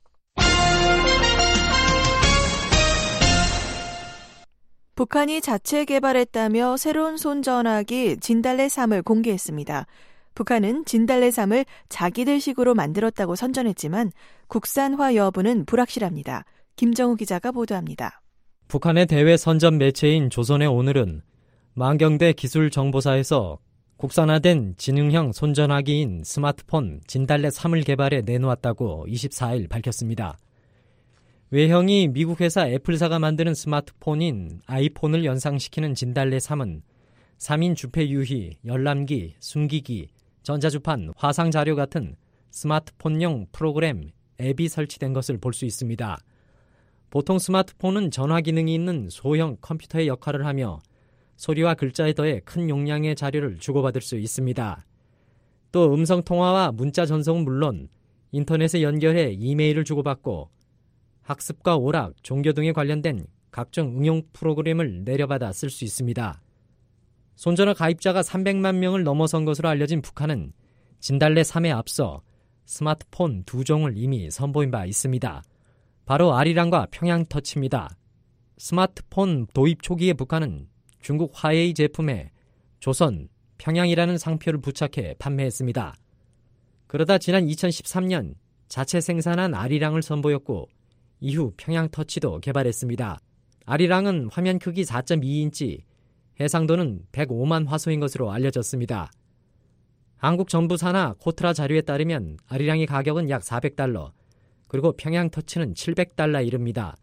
북한이 자체 개발했다며 새로운 손전화기 진달래 3을 공개했습니다. 북한은 진달래 3을 자기들식으로 만들었다고 선전했지만 국산화 여부는 불확실합니다. 김정우 기자가 보도합니다. 북한의 대외 선전 매체인 조선의 오늘은 만경대 기술정보사에서 국산화된 지능형 손전화기인 스마트폰 진달래 3을 개발해 내놓았다고 24일 밝혔습니다. 외형이 미국 회사 애플사가 만드는 스마트폰인 아이폰을 연상시키는 진달래 3은 3인 주폐 유희, 열람기, 숨기기, 전자주판, 화상자료 같은 스마트폰용 프로그램, 앱이 설치된 것을 볼 수 있습니다. 보통 스마트폰은 전화 기능이 있는 소형 컴퓨터의 역할을 하며 소리와 글자에 더해 큰 용량의 자료를 주고받을 수 있습니다. 또 음성통화와 문자 전송은 물론 인터넷에 연결해 이메일을 주고받고 학습과 오락, 종교 등에 관련된 각종 응용 프로그램을 내려받아 쓸 수 있습니다. 손전화 가입자가 300만 명을 넘어선 것으로 알려진 북한은 진달래 3에 앞서 스마트폰 2종을 이미 선보인 바 있습니다. 바로 아리랑과 평양터치입니다. 스마트폰 도입 초기에 북한은 중국 화웨이 제품에 조선, 평양이라는 상표를 부착해 판매했습니다. 그러다 지난 2013년 자체 생산한 아리랑을 선보였고 이후 평양터치도 개발했습니다. 아리랑은 화면 크기 4.2인치, 해상도는 105만 화소인 것으로 알려졌습니다. 한국 정부 산하 코트라 자료에 따르면 아리랑의 가격은 약 $400, 그리고 평양터치는 $700에 이릅니다.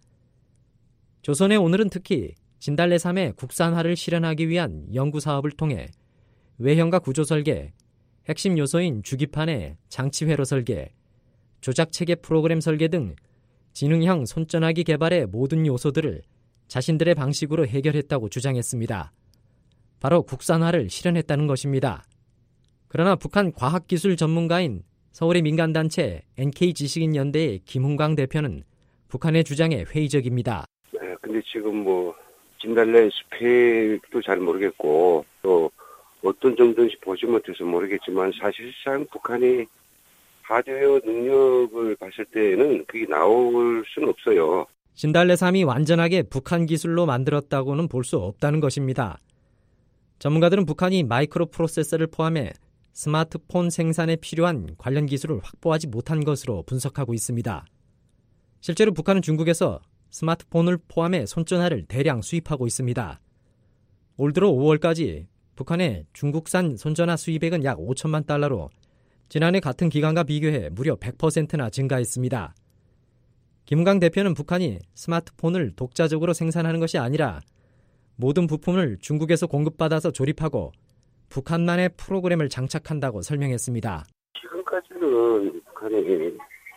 조선의 오늘은 특히 진달래 3의 국산화를 실현하기 위한 연구사업을 통해 외형과 구조 설계, 핵심 요소인 주기판의 장치 회로 설계, 조작체계 프로그램 설계 등 지능형 손전화기 개발의 모든 요소들을 자신들의 방식으로 해결했다고 주장했습니다. 바로 국산화를 실현했다는 것입니다. 그러나 북한 과학기술 전문가인 서울의 민간단체 NK지식인연대의 김훈광 대표는 북한의 주장에 회의적입니다. 네, 근데 지금 진달래 스펙도 잘 모르겠고 또 어떤 정도인지 보지 못해서 모르겠지만 사실상 북한이 하드웨어 능력을 봤을 때는 그게 나올 수는 없어요. 진달래 3이 완전하게 북한 기술로 만들었다고는 볼 수 없다는 것입니다. 전문가들은 북한이 마이크로 프로세서를 포함해 스마트폰 생산에 필요한 관련 기술을 확보하지 못한 것으로 분석하고 있습니다. 실제로 북한은 중국에서 스마트폰을 포함해 손전화를 대량 수입하고 있습니다. 올 들어 5월까지 북한의 중국산 손전화 수입액은 약 5천만 달러로 지난해 같은 기간과 비교해 무려 100%나 증가했습니다. 김은강 대표는 북한이 스마트폰을 독자적으로 생산하는 것이 아니라 모든 부품을 중국에서 공급받아서 조립하고 북한만의 프로그램을 장착한다고 설명했습니다. 지금까지는 북한이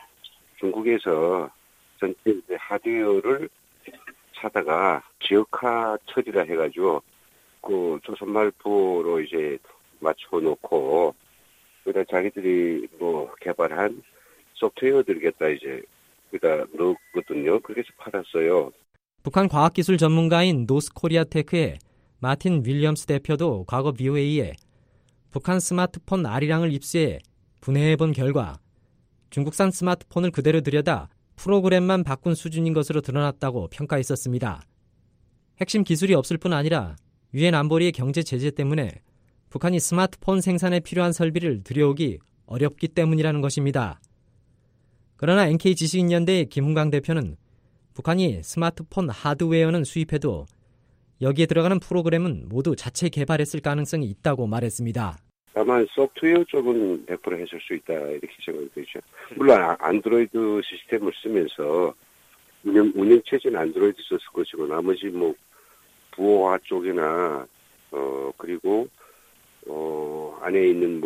중국에서 전체 하드웨어를 사다가 지역화 처리라 해가지고 그 조선말포로 이제 맞춰놓고 그다 자기들이 개발한 소프트웨어들이겠다 이제 그다 넣었거든요. 그래서 팔았어요. 북한 과학기술 전문가인 노스코리아테크의 마틴 윌리엄스 대표도 과거 VOA에 북한 스마트폰 아리랑을 입수해 분해해본 결과 중국산 스마트폰을 그대로 들여다 프로그램만 바꾼 수준인 것으로 드러났다고 평가했었습니다. 핵심 기술이 없을 뿐 아니라 유엔 안보리의 경제 제재 때문에 북한이 스마트폰 생산에 필요한 설비를 들여오기 어렵기 때문이라는 것입니다. 그러나 NK지식인연대의 김훈광 대표는 북한이 스마트폰 하드웨어는 수입해도 여기에 들어가는 프로그램은 모두 자체 개발했을 가능성이 있다고 말했습니다. 다만 소프트웨어 쪽은 100% 했을 수 있다 이렇게 생각이 되죠. 물론 안드로이드 시스템을 쓰면서 운영체제는 안드로이드 썼을 것이고 나머지 부호화 쪽이나 그리고 안에 있는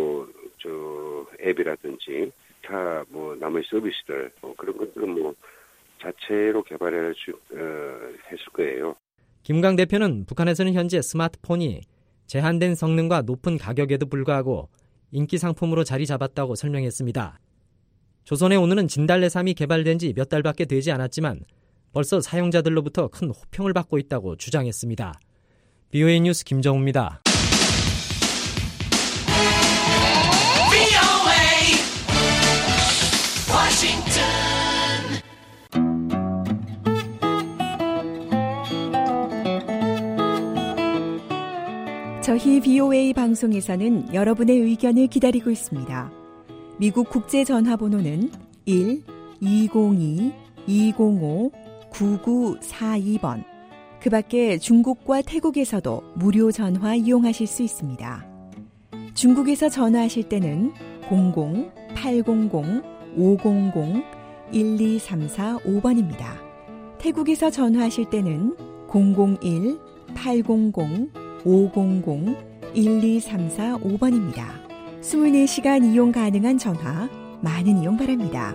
앱이라든지 기타 나머지 서비스들 그런 것들은 자체로 개발을 했을 거예요. 김강 대표는 북한에서는 현재 스마트폰이 제한된 성능과 높은 가격에도 불구하고 인기 상품으로 자리 잡았다고 설명했습니다. 조선의 오늘은 진달래 3이 개발된 지 몇 달밖에 되지 않았지만 벌써 사용자들로부터 큰 호평을 받고 있다고 주장했습니다. VOA 뉴스 김정우입니다. 저희 VOA 방송에서는 여러분의 의견을 기다리고 있습니다. 미국 국제전화번호는 1-202-205-9942번. 그 밖에 중국과 태국에서도 무료 전화 이용하실 수 있습니다. 중국에서 전화하실 때는 00-800-500-1234-5번입니다. 태국에서 전화하실 때는 001-800-500-1234-5번입니다. 24시간 이용 가능한 전화, 많은 이용 바랍니다.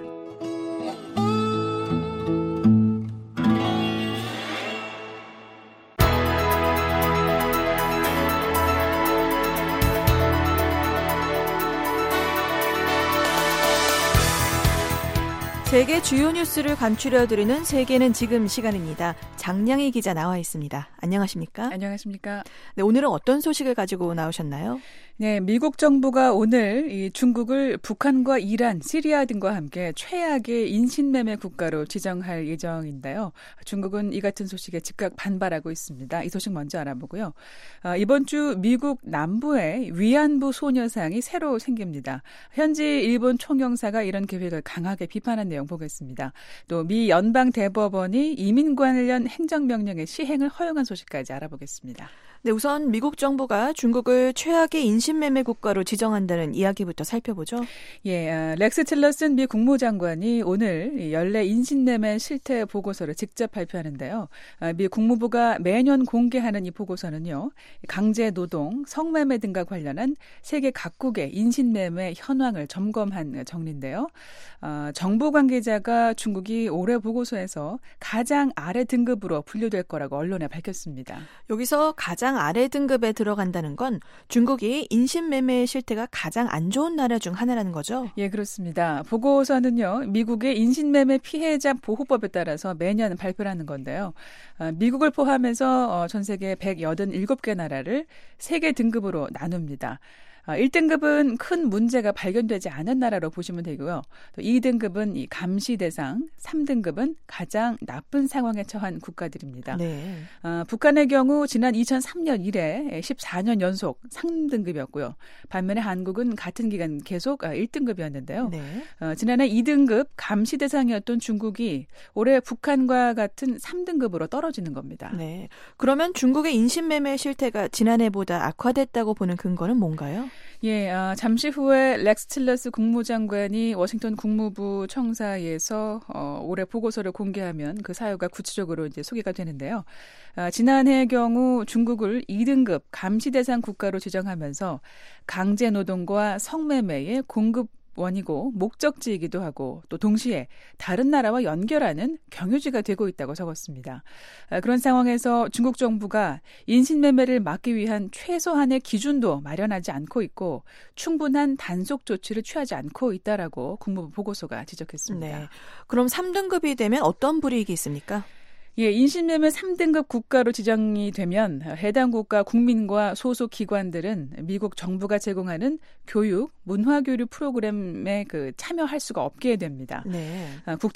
세계 주요 뉴스를 간추려드리는 세계는 지금 시간입니다. 장량희 기자 나와 있습니다. 안녕하십니까? 안녕하십니까? 네, 오늘은 어떤 소식을 가지고 나오셨나요? 네, 미국 정부가 오늘 이 중국을 북한과 이란, 시리아 등과 함께 최악의 인신매매 국가로 지정할 예정인데요. 중국은 이 같은 소식에 즉각 반발하고 있습니다. 이 소식 먼저 알아보고요. 이번 주 미국 남부에 위안부 소녀상이 새로 생깁니다. 현지 일본 총영사가 이런 계획을 강하게 비판한 내용 보겠습니다. 또 미 연방 대법원이 이민 관련 행정명령의 시행을 허용한 소식까지 알아보겠습니다. 네, 우선 미국 정부가 중국을 최악의 인신매매 국가로 지정한다는 이야기부터 살펴보죠. 예, 렉스 틸러슨 미 국무장관이 오늘 연례 인신매매 실태 보고서를 직접 발표하는데요. 미 국무부가 매년 공개하는 이 보고서는요, 강제 노동, 성매매 등과 관련한 세계 각국의 인신매매 현황을 점검한 정리인데요. 정부 관계자가 중국이 올해 보고서에서 가장 아래 등급으로 분류될 거라고 언론에 밝혔습니다. 여기서 가장 가장 아래 등급에 들어간다는 건 중국이 인신매매의 실태가 가장 안 좋은 나라 중 하나라는 거죠? 예, 그렇습니다. 보고서는요, 미국의 인신매매 피해자 보호법에 따라서 매년 발표하는 건데요. 미국을 포함해서 전 세계 187개 나라를 3개 등급으로 나눕니다. 1등급은 큰 문제가 발견되지 않은 나라로 보시면 되고요. 또 2등급은 이 감시 대상, 3등급은 가장 나쁜 상황에 처한 국가들입니다. 네. 북한의 경우 지난 2003년 이래 14년 연속 3등급이었고요. 반면에 한국은 같은 기간 계속 1등급이었는데요. 네. 지난해 2등급 감시 대상이었던 중국이 올해 북한과 같은 3등급으로 떨어지는 겁니다. 네. 그러면 중국의 인신매매 실태가 지난해보다 악화됐다고 보는 근거는 뭔가요? 예, 잠시 후에 렉스 틸러스 국무장관이 워싱턴 국무부 청사에서 올해 보고서를 공개하면 그 사유가 구체적으로 이제 소개가 되는데요. 지난해의 경우 중국을 2등급 감시 대상 국가로 지정하면서 강제 노동과 성매매의 공급 원이고 목적지이기도 하고 또 동시에 다른 나라와 연결하는 경유지가 되고 있다고 적었습니다. 그런 상황에서 중국 정부가 인신매매를 막기 위한 최소한의 기준도 마련하지 않고 있고 충분한 단속 조치를 취하지 않고 있다라고 국무부 보고서가 지적했습니다. 네. 그럼 3등급이 되면 어떤 불이익이 있습니까? 예, 인신매매 3등급 국가로 지정이 되면 해당 국가 국민과 소속 기관들은 미국 정부가 제공하는 교육, 문화교류 프로그램에 참여할 수가 없게 됩니다. 네.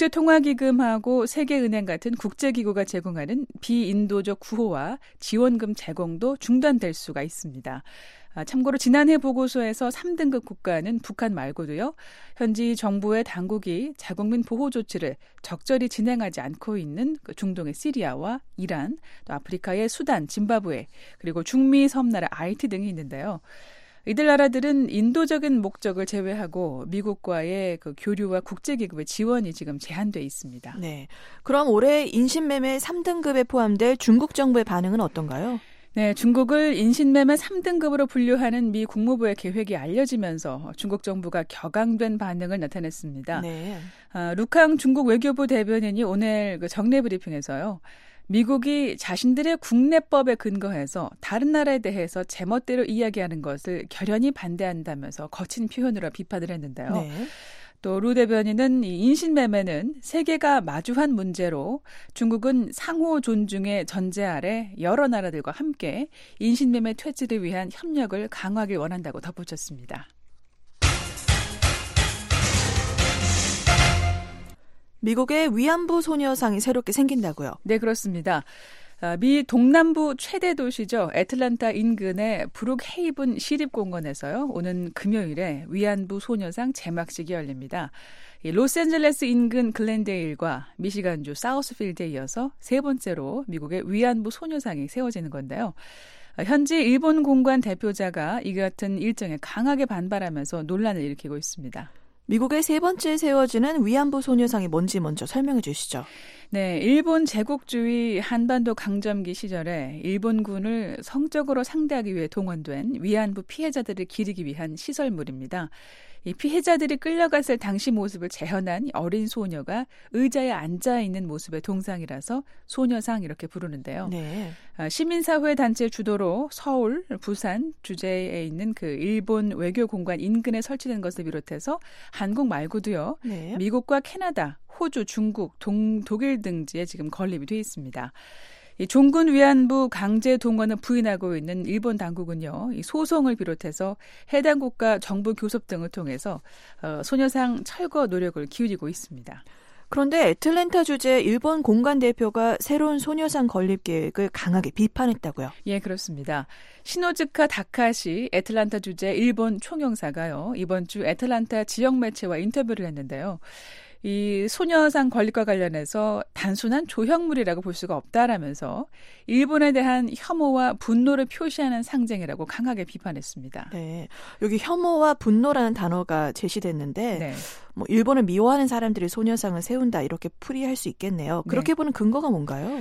국제통화기금하고 세계은행 같은 국제기구가 제공하는 비인도적 구호와 지원금 제공도 중단될 수가 있습니다. 참고로 지난해 보고서에서 3등급 국가는 북한 말고도요. 현지 정부의 당국이 자국민 보호 조치를 적절히 진행하지 않고 있는 중동의 시리아와 이란, 또 아프리카의 수단, 짐바브웨, 그리고 중미 섬나라 하이티 등이 있는데요. 이들 나라들은 인도적인 목적을 제외하고 미국과의 교류와 국제기구의 지원이 지금 제한돼 있습니다. 네. 그럼 올해 인신매매 3등급에 포함될 중국 정부의 반응은 어떤가요? 네, 중국을 인신매매 3등급으로 분류하는 미 국무부의 계획이 알려지면서 중국 정부가 격앙된 반응을 나타냈습니다. 네. 루캉 중국 외교부 대변인이 오늘 정례 브리핑에서요. 미국이 자신들의 국내법에 근거해서 다른 나라에 대해서 제멋대로 이야기하는 것을 결연히 반대한다면서 거친 표현으로 비판을 했는데요. 네. 또 루 대변인은 이 인신매매는 세계가 마주한 문제로 중국은 상호 존중의 전제 아래 여러 나라들과 함께 인신매매 퇴치를 위한 협력을 강화하길 원한다고 덧붙였습니다. 미국의 위안부 소녀상이 새롭게 생긴다고요? 네, 그렇습니다. 미 동남부 최대 도시죠. 애틀란타 인근의 브룩 헤이븐 시립공원에서요. 오는 금요일에 위안부 소녀상 개막식이 열립니다. 로스앤젤레스 인근 글렌데일과 미시간주 사우스필드에 이어서 세 번째로 미국의 위안부 소녀상이 세워지는 건데요. 현지 일본 공관 대표자가 이 같은 일정에 강하게 반발하면서 논란을 일으키고 있습니다. 미국의 세 번째 세워지는 위안부 소녀상이 뭔지 먼저 설명해 주시죠. 네, 일본 제국주의 한반도 강점기 시절에 일본군을 성적으로 상대하기 위해 동원된 위안부 피해자들을 기리기 위한 시설물입니다. 이 피해자들이 끌려갔을 당시 모습을 재현한 어린 소녀가 의자에 앉아있는 모습의 동상이라서 소녀상 이렇게 부르는데요. 네. 시민사회 단체 주도로 서울, 부산, 주재에 있는 일본 외교공관 인근에 설치된 것을 비롯해서 한국 말고도요. 네. 미국과 캐나다, 호주, 중국, 독일 등지에 지금 건립이 돼 있습니다. 이 종군 위안부 강제 동원을 부인하고 있는 일본 당국은요, 이 소송을 비롯해서 해당 국가 정부 교섭 등을 통해서 소녀상 철거 노력을 기울이고 있습니다. 그런데 애틀랜타 주재 일본 공관 대표가 새로운 소녀상 건립 계획을 강하게 비판했다고요? 예, 그렇습니다. 시노즈카 다카시 애틀란타 주재 일본 총영사가요, 이번 주 애틀란타 지역 매체와 인터뷰를 했는데요. 이 소녀상 건립과 관련해서 단순한 조형물이라고 볼 수가 없다라면서 일본에 대한 혐오와 분노를 표시하는 상징이라고 강하게 비판했습니다. 네, 여기 혐오와 분노라는 단어가 제시됐는데 네. 일본을 미워하는 사람들이 소녀상을 세운다 이렇게 풀이할 수 있겠네요. 그렇게 보는 근거가 뭔가요?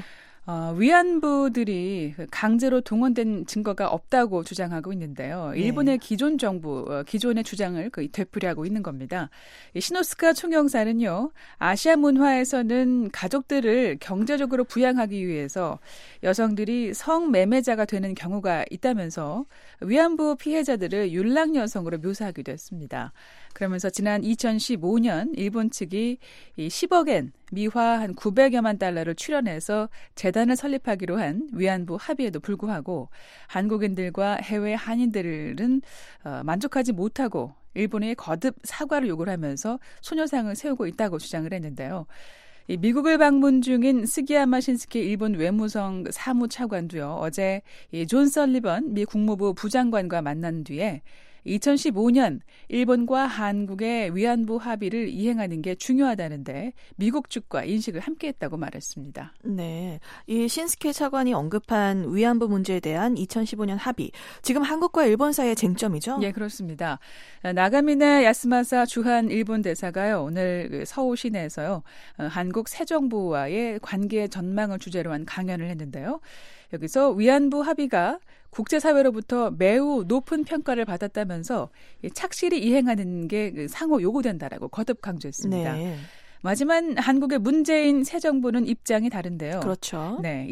위안부들이 강제로 동원된 증거가 없다고 주장하고 있는데요. 일본의 기존 정부, 기존의 주장을 되풀이하고 있는 겁니다. 시노스카 총영사는요, 아시아 문화에서는 가족들을 경제적으로 부양하기 위해서 여성들이 성매매자가 되는 경우가 있다면서 위안부 피해자들을 율락 여성으로 묘사하기도 했습니다. 그러면서 지난 2015년 일본 측이 10억엔 미화 한 900여만 달러를 출연해서 재단을 설립하기로 한 위안부 합의에도 불구하고 한국인들과 해외 한인들은 만족하지 못하고 일본에 거듭 사과를 요구를 하면서 소녀상을 세우고 있다고 주장을 했는데요. 미국을 방문 중인 스기야마 신스케 일본 외무성 사무차관도요. 어제 존 설리번 미 국무부 부장관과 만난 뒤에 2015년 일본과 한국의 위안부 합의를 이행하는 게 중요하다는데 미국 측과 인식을 함께했다고 말했습니다. 네, 이 신스케 차관이 언급한 위안부 문제에 대한 2015년 합의, 지금 한국과 일본 사이의 쟁점이죠? 네, 그렇습니다. 나가미네 야스마사 주한 일본 대사가요, 오늘 서울 시내에서요, 한국 새 정부와의 관계 전망을 주제로 한 강연을 했는데요. 여기서 위안부 합의가 국제사회로부터 매우 높은 평가를 받았다면서 착실히 이행하는 게 상호 요구된다라고 거듭 강조했습니다. 네. 하지만 한국의 문재인 새 정부는 입장이 다른데요. 그렇죠. 네,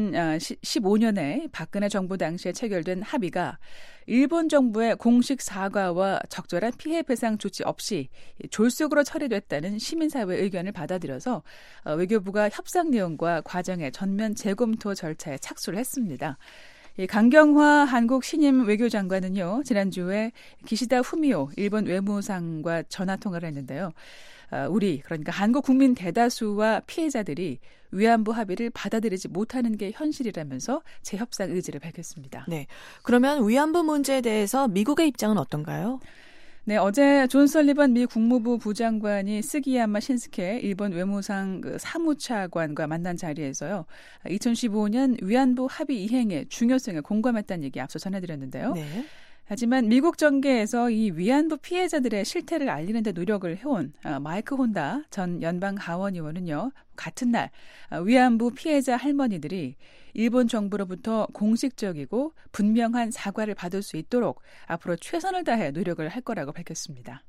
2015년에 박근혜 정부 당시에 체결된 합의가 일본 정부의 공식 사과와 적절한 피해 배상 조치 없이 졸속으로 처리됐다는 시민사회 의견을 받아들여서 외교부가 협상 내용과 과정의 전면 재검토 절차에 착수를 했습니다. 강경화 한국 신임 외교장관은요, 지난주에 기시다 후미오 일본 외무상과 전화통화를 했는데요. 그러니까 한국 국민 대다수와 피해자들이 위안부 합의를 받아들이지 못하는 게 현실이라면서 재협상 의지를 밝혔습니다. 네, 그러면 위안부 문제에 대해서 미국의 입장은 어떤가요? 네, 어제 존 설리번 미 국무부 부장관이 스기야마 신스케 일본 외무상 사무차관과 만난 자리에서요. 2015년 위안부 합의 이행의 중요성에 공감했다는 얘기 앞서 전해드렸는데요. 네. 하지만 미국 정계에서 이 위안부 피해자들의 실태를 알리는 데 노력을 해온 마이크 혼다 전 연방 하원 의원은요. 같은 날 위안부 피해자 할머니들이 일본 정부로부터 공식적이고 분명한 사과를 받을 수 있도록 앞으로 최선을 다해 노력을 할 거라고 밝혔습니다.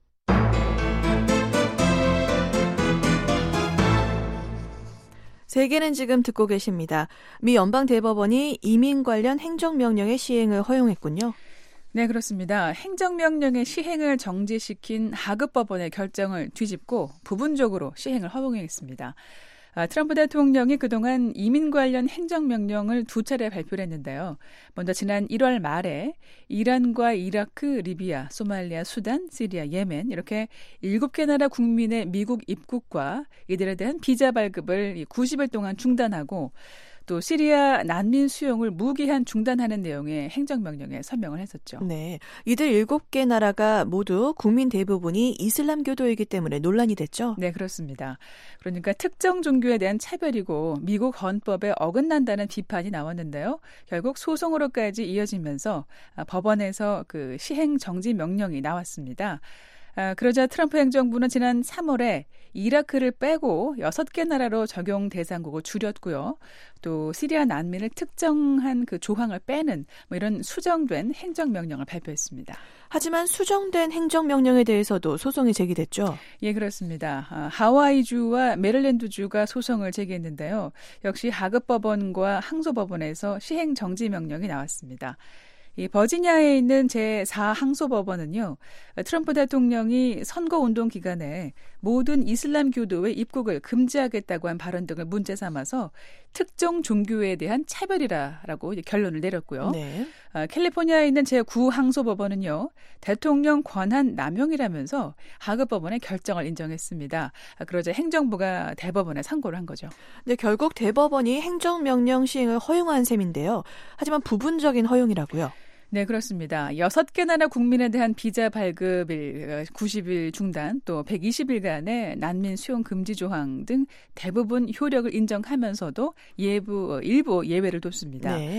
세계는 지금 듣고 계십니다. 미 연방대법원이 이민 관련 행정명령의 시행을 허용했군요. 네, 그렇습니다. 행정명령의 시행을 정지시킨 하급법원의 결정을 뒤집고 부분적으로 시행을 허용했습니다. 트럼프 대통령이 그동안 이민 관련 행정명령을 두 차례 발표를 했는데요. 먼저 지난 1월 말에 이란과 이라크, 리비아, 소말리아, 수단, 시리아, 예멘 이렇게 7개 나라 국민의 미국 입국과 이들에 대한 비자 발급을 90일 동안 중단하고 또 시리아 난민 수용을 무기한 중단하는 내용의 행정명령에 서명을 했었죠. 네, 이들 7개 나라가 모두 국민 대부분이 이슬람교도이기 때문에 논란이 됐죠? 네, 그렇습니다. 그러니까 특정 종교에 대한 차별이고 미국 헌법에 어긋난다는 비판이 나왔는데요. 결국 소송으로까지 이어지면서 법원에서 그 시행 정지 명령이 나왔습니다. 그러자 트럼프 행정부는 지난 3월에 이라크를 빼고 6개 나라로 적용 대상국을 줄였고요. 또 시리아 난민을 특정한 그 조항을 빼는 이런 수정된 행정명령을 발표했습니다. 하지만 수정된 행정명령에 대해서도 소송이 제기됐죠? 예, 그렇습니다. 하와이주와 메릴랜드주가 소송을 제기했는데요. 역시 하급법원과 항소법원에서 시행 정지 명령이 나왔습니다. 이 버지니아에 있는 제4항소법원은요. 트럼프 대통령이 선거운동 기간에 모든 이슬람 교도의 입국을 금지하겠다고 한 발언 등을 문제 삼아서 특정 종교에 대한 차별이라고 결론을 내렸고요. 네. 캘리포니아에 있는 제9항소법원은요. 대통령 권한 남용이라면서 하급법원의 결정을 인정했습니다. 그러자 행정부가 대법원에 상고를 한 거죠. 네, 결국 대법원이 행정명령 시행을 허용한 셈인데요. 하지만 부분적인 허용이라고요. 네, 그렇습니다. 6개 나라 국민에 대한 비자 발급일 90일 중단, 또 120일간의 난민 수용 금지 조항 등 대부분 효력을 인정하면서도 일부 예외를 뒀습니다. 네.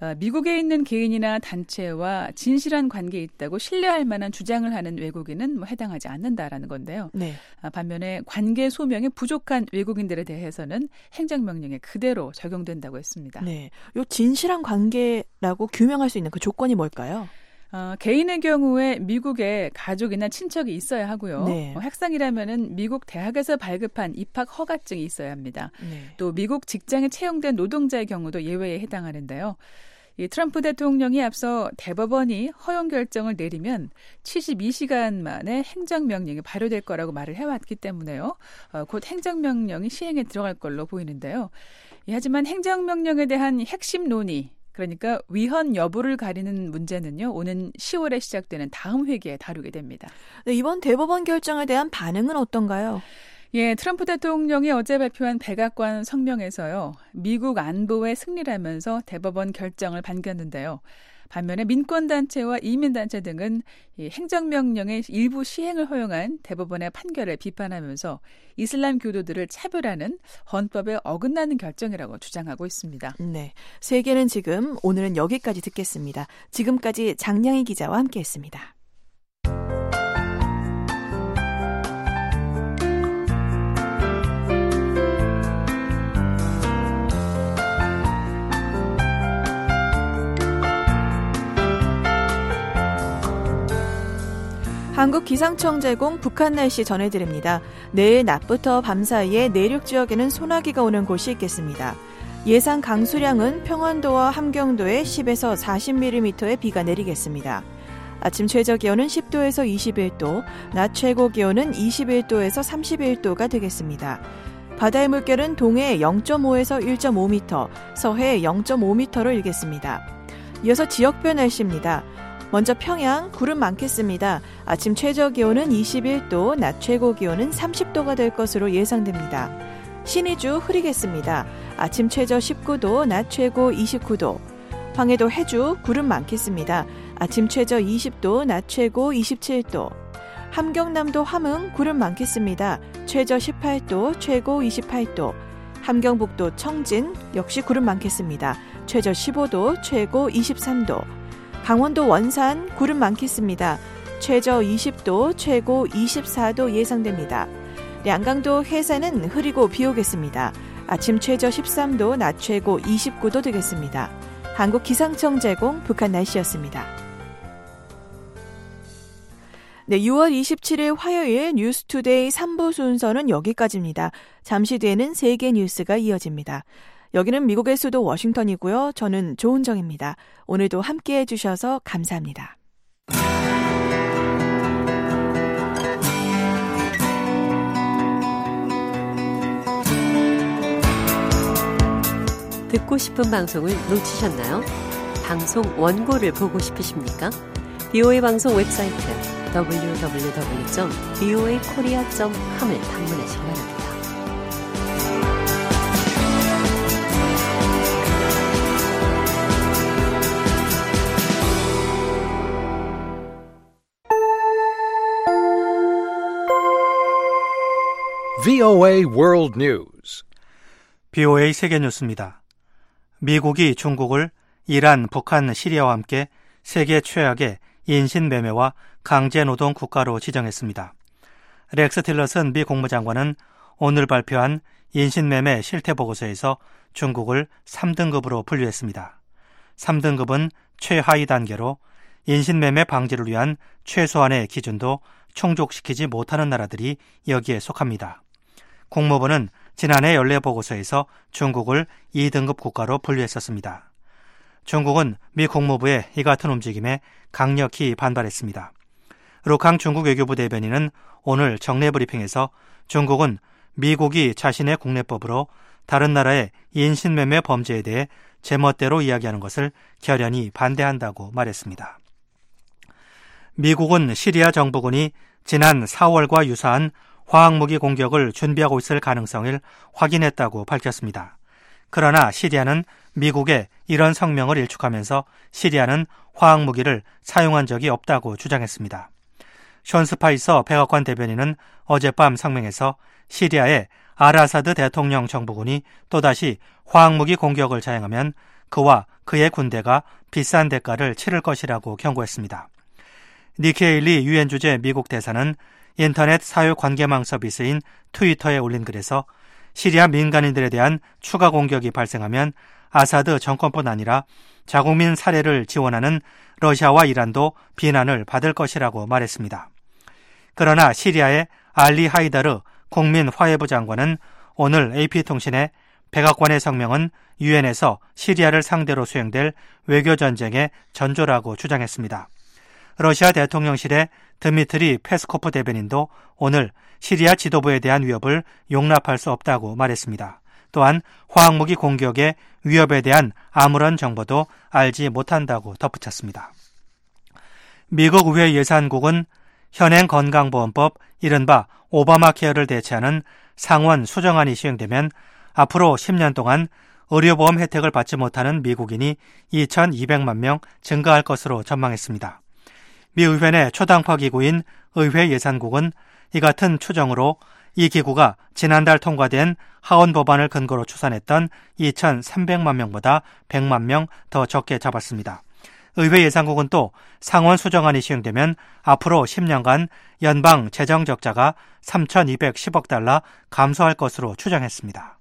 미국에 있는 개인이나 단체와 진실한 관계에 있다고 신뢰할 만한 주장을 하는 외국인은 해당하지 않는다라는 건데요. 네. 반면에 관계 소명이 부족한 외국인들에 대해서는 행정명령에 그대로 적용된다고 했습니다. 네, 요 진실한 관계라고 규명할 수 있는 그 조건이 뭘까요? 개인의 경우에 미국에 가족이나 친척이 있어야 하고요. 네. 학생이라면은 미국 대학에서 발급한 입학 허가증이 있어야 합니다. 네. 또 미국 직장에 채용된 노동자의 경우도 예외에 해당하는데요. 이 트럼프 대통령이 앞서 대법원이 허용 결정을 내리면 72시간 만에 행정명령이 발효될 거라고 말을 해왔기 때문에요. 곧 행정명령이 시행에 들어갈 걸로 보이는데요. 하지만 행정명령에 대한 핵심 논의, 그러니까 위헌 여부를 가리는 문제는요, 오는 10월에 시작되는 다음 회기에 다루게 됩니다. 네, 이번 대법원 결정에 대한 반응은 어떤가요? 예, 트럼프 대통령이 어제 발표한 백악관 성명에서요, 미국 안보의 승리라면서 대법원 결정을 반겼는데요. 반면에 민권단체와 이민단체 등은 이 행정명령의 일부 시행을 허용한 대법원의 판결을 비판하면서 이슬람 교도들을 차별하는 헌법에 어긋나는 결정이라고 주장하고 있습니다. 네, 세계는 지금 오늘은 여기까지 듣겠습니다. 지금까지 장량희 기자와 함께했습니다. 한국기상청 제공 북한 날씨 전해드립니다. 내일 낮부터 밤 사이에 내륙 지역에는 소나기가 오는 곳이 있겠습니다. 예상 강수량은 평안도와 함경도에 10에서 40mm의 비가 내리겠습니다. 아침 최저 기온은 10도에서 21도, 낮 최고 기온은 21도에서 31도가 되겠습니다. 바다의 물결은 동해 0.5에서 1.5m, 서해 0.5m로 일겠습니다. 이어서 지역별 날씨입니다. 먼저 평양, 구름 많겠습니다. 아침 최저 기온은 21도, 낮 최고 기온은 30도가 될 것으로 예상됩니다. 신의주 흐리겠습니다. 아침 최저 19도, 낮 최고 29도. 황해도 해주, 구름 많겠습니다. 아침 최저 20도, 낮 최고 27도. 함경남도 함흥, 구름 많겠습니다. 최저 18도, 최고 28도. 함경북도 청진, 역시 구름 많겠습니다. 최저 15도, 최고 23도. 강원도 원산 구름 많겠습니다. 최저 20도, 최고 24도 예상됩니다. 양강도 해산은 흐리고 비 오겠습니다. 아침 최저 13도, 낮 최고 29도 되겠습니다. 한국기상청 제공 북한 날씨였습니다. 네, 6월 27일 화요일 뉴스투데이 3부 순서는 여기까지입니다. 잠시 뒤에는 세계 뉴스가 이어집니다. 여기는 미국의 수도 워싱턴이고요. 저는 조은정입니다. 오늘도 함께해 주셔서 감사합니다. 듣고 싶은 방송을 놓치셨나요? 방송 원고를 보고 싶으십니까? VOA 방송 웹사이트 www.voakorea.com을 방문하시기 바랍니다. VOA World News. VOA 세계 뉴스입니다. 미국이 중국을 이란, 북한, 시리아와 함께 세계 최악의 인신매매와 강제노동 국가로 지정했습니다. 렉스 틸러슨 미 국무장관은 오늘 발표한 인신매매 실태보고서에서 중국을 3등급으로 분류했습니다. 3등급은 최하위 단계로 인신매매 방지를 위한 최소한의 기준도 충족시키지 못하는 나라들이 여기에 속합니다. 국무부는 지난해 연례보고서에서 중국을 2등급 국가로 분류했었습니다. 중국은 미 국무부의 이 같은 움직임에 강력히 반발했습니다. 루캉 중국 외교부 대변인은 오늘 정례 브리핑에서 중국은 미국이 자신의 국내법으로 다른 나라의 인신매매 범죄에 대해 제멋대로 이야기하는 것을 결연히 반대한다고 말했습니다. 미국은 시리아 정부군이 지난 4월과 유사한 화학무기 공격을 준비하고 있을 가능성을 확인했다고 밝혔습니다. 그러나 시리아는 미국의 이런 성명을 일축하면서 시리아는 화학무기를 사용한 적이 없다고 주장했습니다. 션 스파이서 백악관 대변인은 어젯밤 성명에서 시리아의 아라사드 대통령 정부군이 또다시 화학무기 공격을 자행하면 그와 그의 군대가 비싼 대가를 치를 것이라고 경고했습니다. 니키 헤일리 유엔 주재 미국 대사는 인터넷 사회 관계망 서비스인 트위터에 올린 글에서 시리아 민간인들에 대한 추가 공격이 발생하면 아사드 정권뿐 아니라 자국민 살해를 지원하는 러시아와 이란도 비난을 받을 것이라고 말했습니다. 그러나 시리아의 알리 하이다르 국민화해부 장관은 오늘 AP통신에 백악관의 성명은 유엔에서 시리아를 상대로 수행될 외교전쟁의 전조라고 주장했습니다. 러시아 대통령실의 드미트리 페스코프 대변인도 오늘 시리아 지도부에 대한 위협을 용납할 수 없다고 말했습니다. 또한 화학무기 공격의 위협에 대한 아무런 정보도 알지 못한다고 덧붙였습니다. 미국 의회 예산국은 현행 건강보험법 이른바 오바마 케어를 대체하는 상원 수정안이 시행되면 앞으로 10년 동안 의료보험 혜택을 받지 못하는 미국인이 2,200만 명 증가할 것으로 전망했습니다. 미 의회 내 초당파 기구인 의회 예산국은 이 같은 추정으로 이 기구가 지난달 통과된 하원 법안을 근거로 추산했던 2,300만 명보다 100만 명 더 적게 잡았습니다. 의회 예산국은 또 상원 수정안이 시행되면 앞으로 10년간 연방 재정 적자가 3,210억 달러 감소할 것으로 추정했습니다.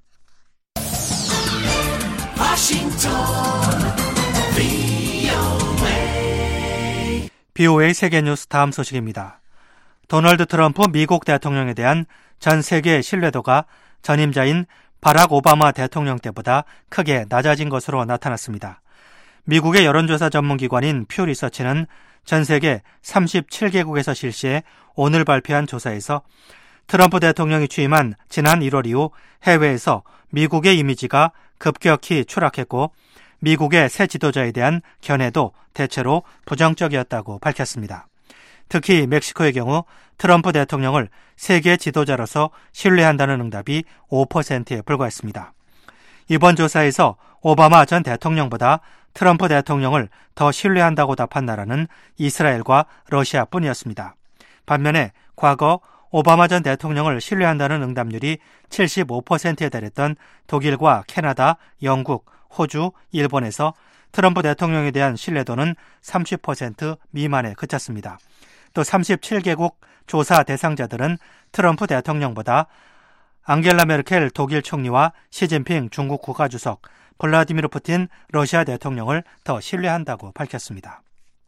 BOA 세계뉴스 다음 소식입니다. 도널드 트럼프 미국 대통령에 대한 전 세계의 신뢰도가 전임자인 바락 오바마 대통령 때보다 크게 낮아진 것으로 나타났습니다. 미국의 여론조사 전문기관인 퓨 리서치는 전 세계 37개국에서 실시해 오늘 발표한 조사에서 트럼프 대통령이 취임한 지난 1월 이후 해외에서 미국의 이미지가 급격히 추락했고 미국의 새 지도자에 대한 견해도 대체로 부정적이었다고 밝혔습니다. 특히 멕시코의 경우 트럼프 대통령을 세계 지도자로서 신뢰한다는 응답이 5%에 불과했습니다. 이번 조사에서 오바마 전 대통령보다 트럼프 대통령을 더 신뢰한다고 답한 나라는 이스라엘과 러시아뿐이었습니다. 반면에 과거 오바마 전 대통령을 신뢰한다는 응답률이 75%에 달했던 독일과 캐나다, 영국, 호주, 일본에서 트럼프 대통령에 대한 신뢰도는 30% 미만에 그쳤습니다. 또 37개국 조사 대상자들은 트럼프 대통령보다 앙겔라 메르켈 독일 총리와 시진핑 중국 국가주석, 블라디미르 푸틴 러시아 대통령을 더 신뢰한다고 밝혔습니다.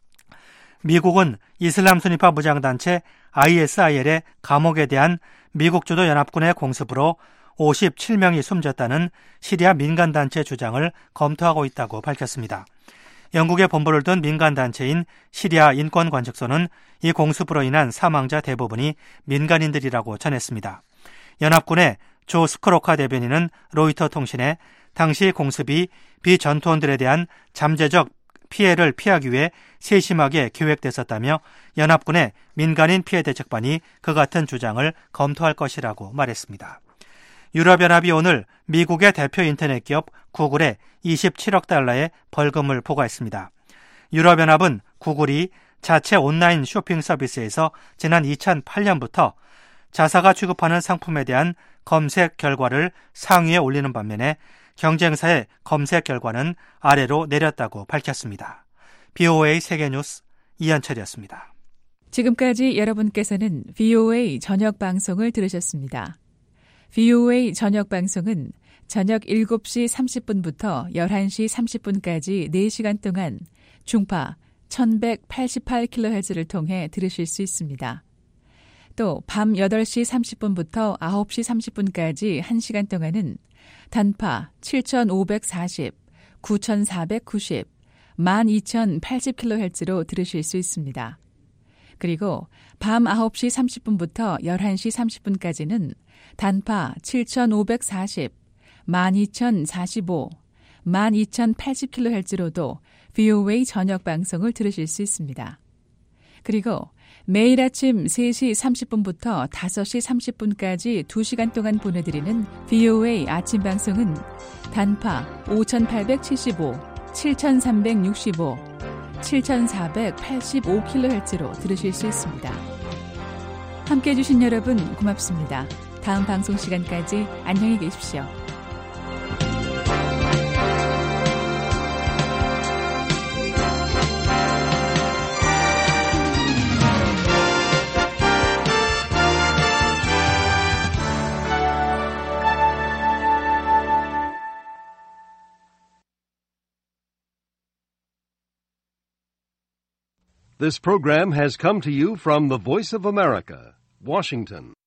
미국은 이슬람 순위파 무장단체 ISIL의 감옥에 대한 미국 주도 연합군의 공습으로 57명이 숨졌다는 시리아 민간단체 주장을 검토하고 있다고 밝혔습니다. 영국에 본부를 둔 민간단체인 시리아 인권관측소는 이 공습으로 인한 사망자 대부분이 민간인들이라고 전했습니다. 연합군의 조 스크로카 대변인은 로이터 통신에 당시 공습이 비전투원들에 대한 잠재적 피해를 피하기 위해 세심하게 계획됐었다며 연합군의 민간인 피해 대책반이 그 같은 주장을 검토할 것이라고 말했습니다. 유럽연합이 오늘 미국의 대표 인터넷 기업 구글에 27억 달러의 벌금을 부과했습니다. 유럽연합은 구글이 자체 온라인 쇼핑 서비스에서 지난 2008년부터 자사가 취급하는 상품에 대한 검색 결과를 상위에 올리는 반면에 경쟁사의 검색 결과는 아래로 내렸다고 밝혔습니다. BOA 세계뉴스 이현철이었습니다. 지금까지 여러분께서는 VOA 저녁 방송을 들으셨습니다. VOA 저녁 방송은 저녁 7시 30분부터 11시 30분까지 4시간 동안 중파 1188kHz를 통해 들으실 수 있습니다. 또 밤 8시 30분부터 9시 30분까지 1시간 동안은 단파 7540, 9490, 12080kHz로 들으실 수 있습니다. 그리고 밤 9시 30분부터 11시 30분까지는 단파 7540, 12045, 12080kHz로도 VOA 저녁 방송을 들으실 수 있습니다. 그리고 매일 아침 3시 30분부터 5시 30분까지 2시간 동안 보내드리는 VOA 아침 방송은 단파 5875, 7365, 7485kHz로 들으실 수 있습니다. 함께해 주신 여러분 고맙습니다. 다음 방송 시간까지 안녕히 계십시오. This program has come to you from the Voice of America, Washington.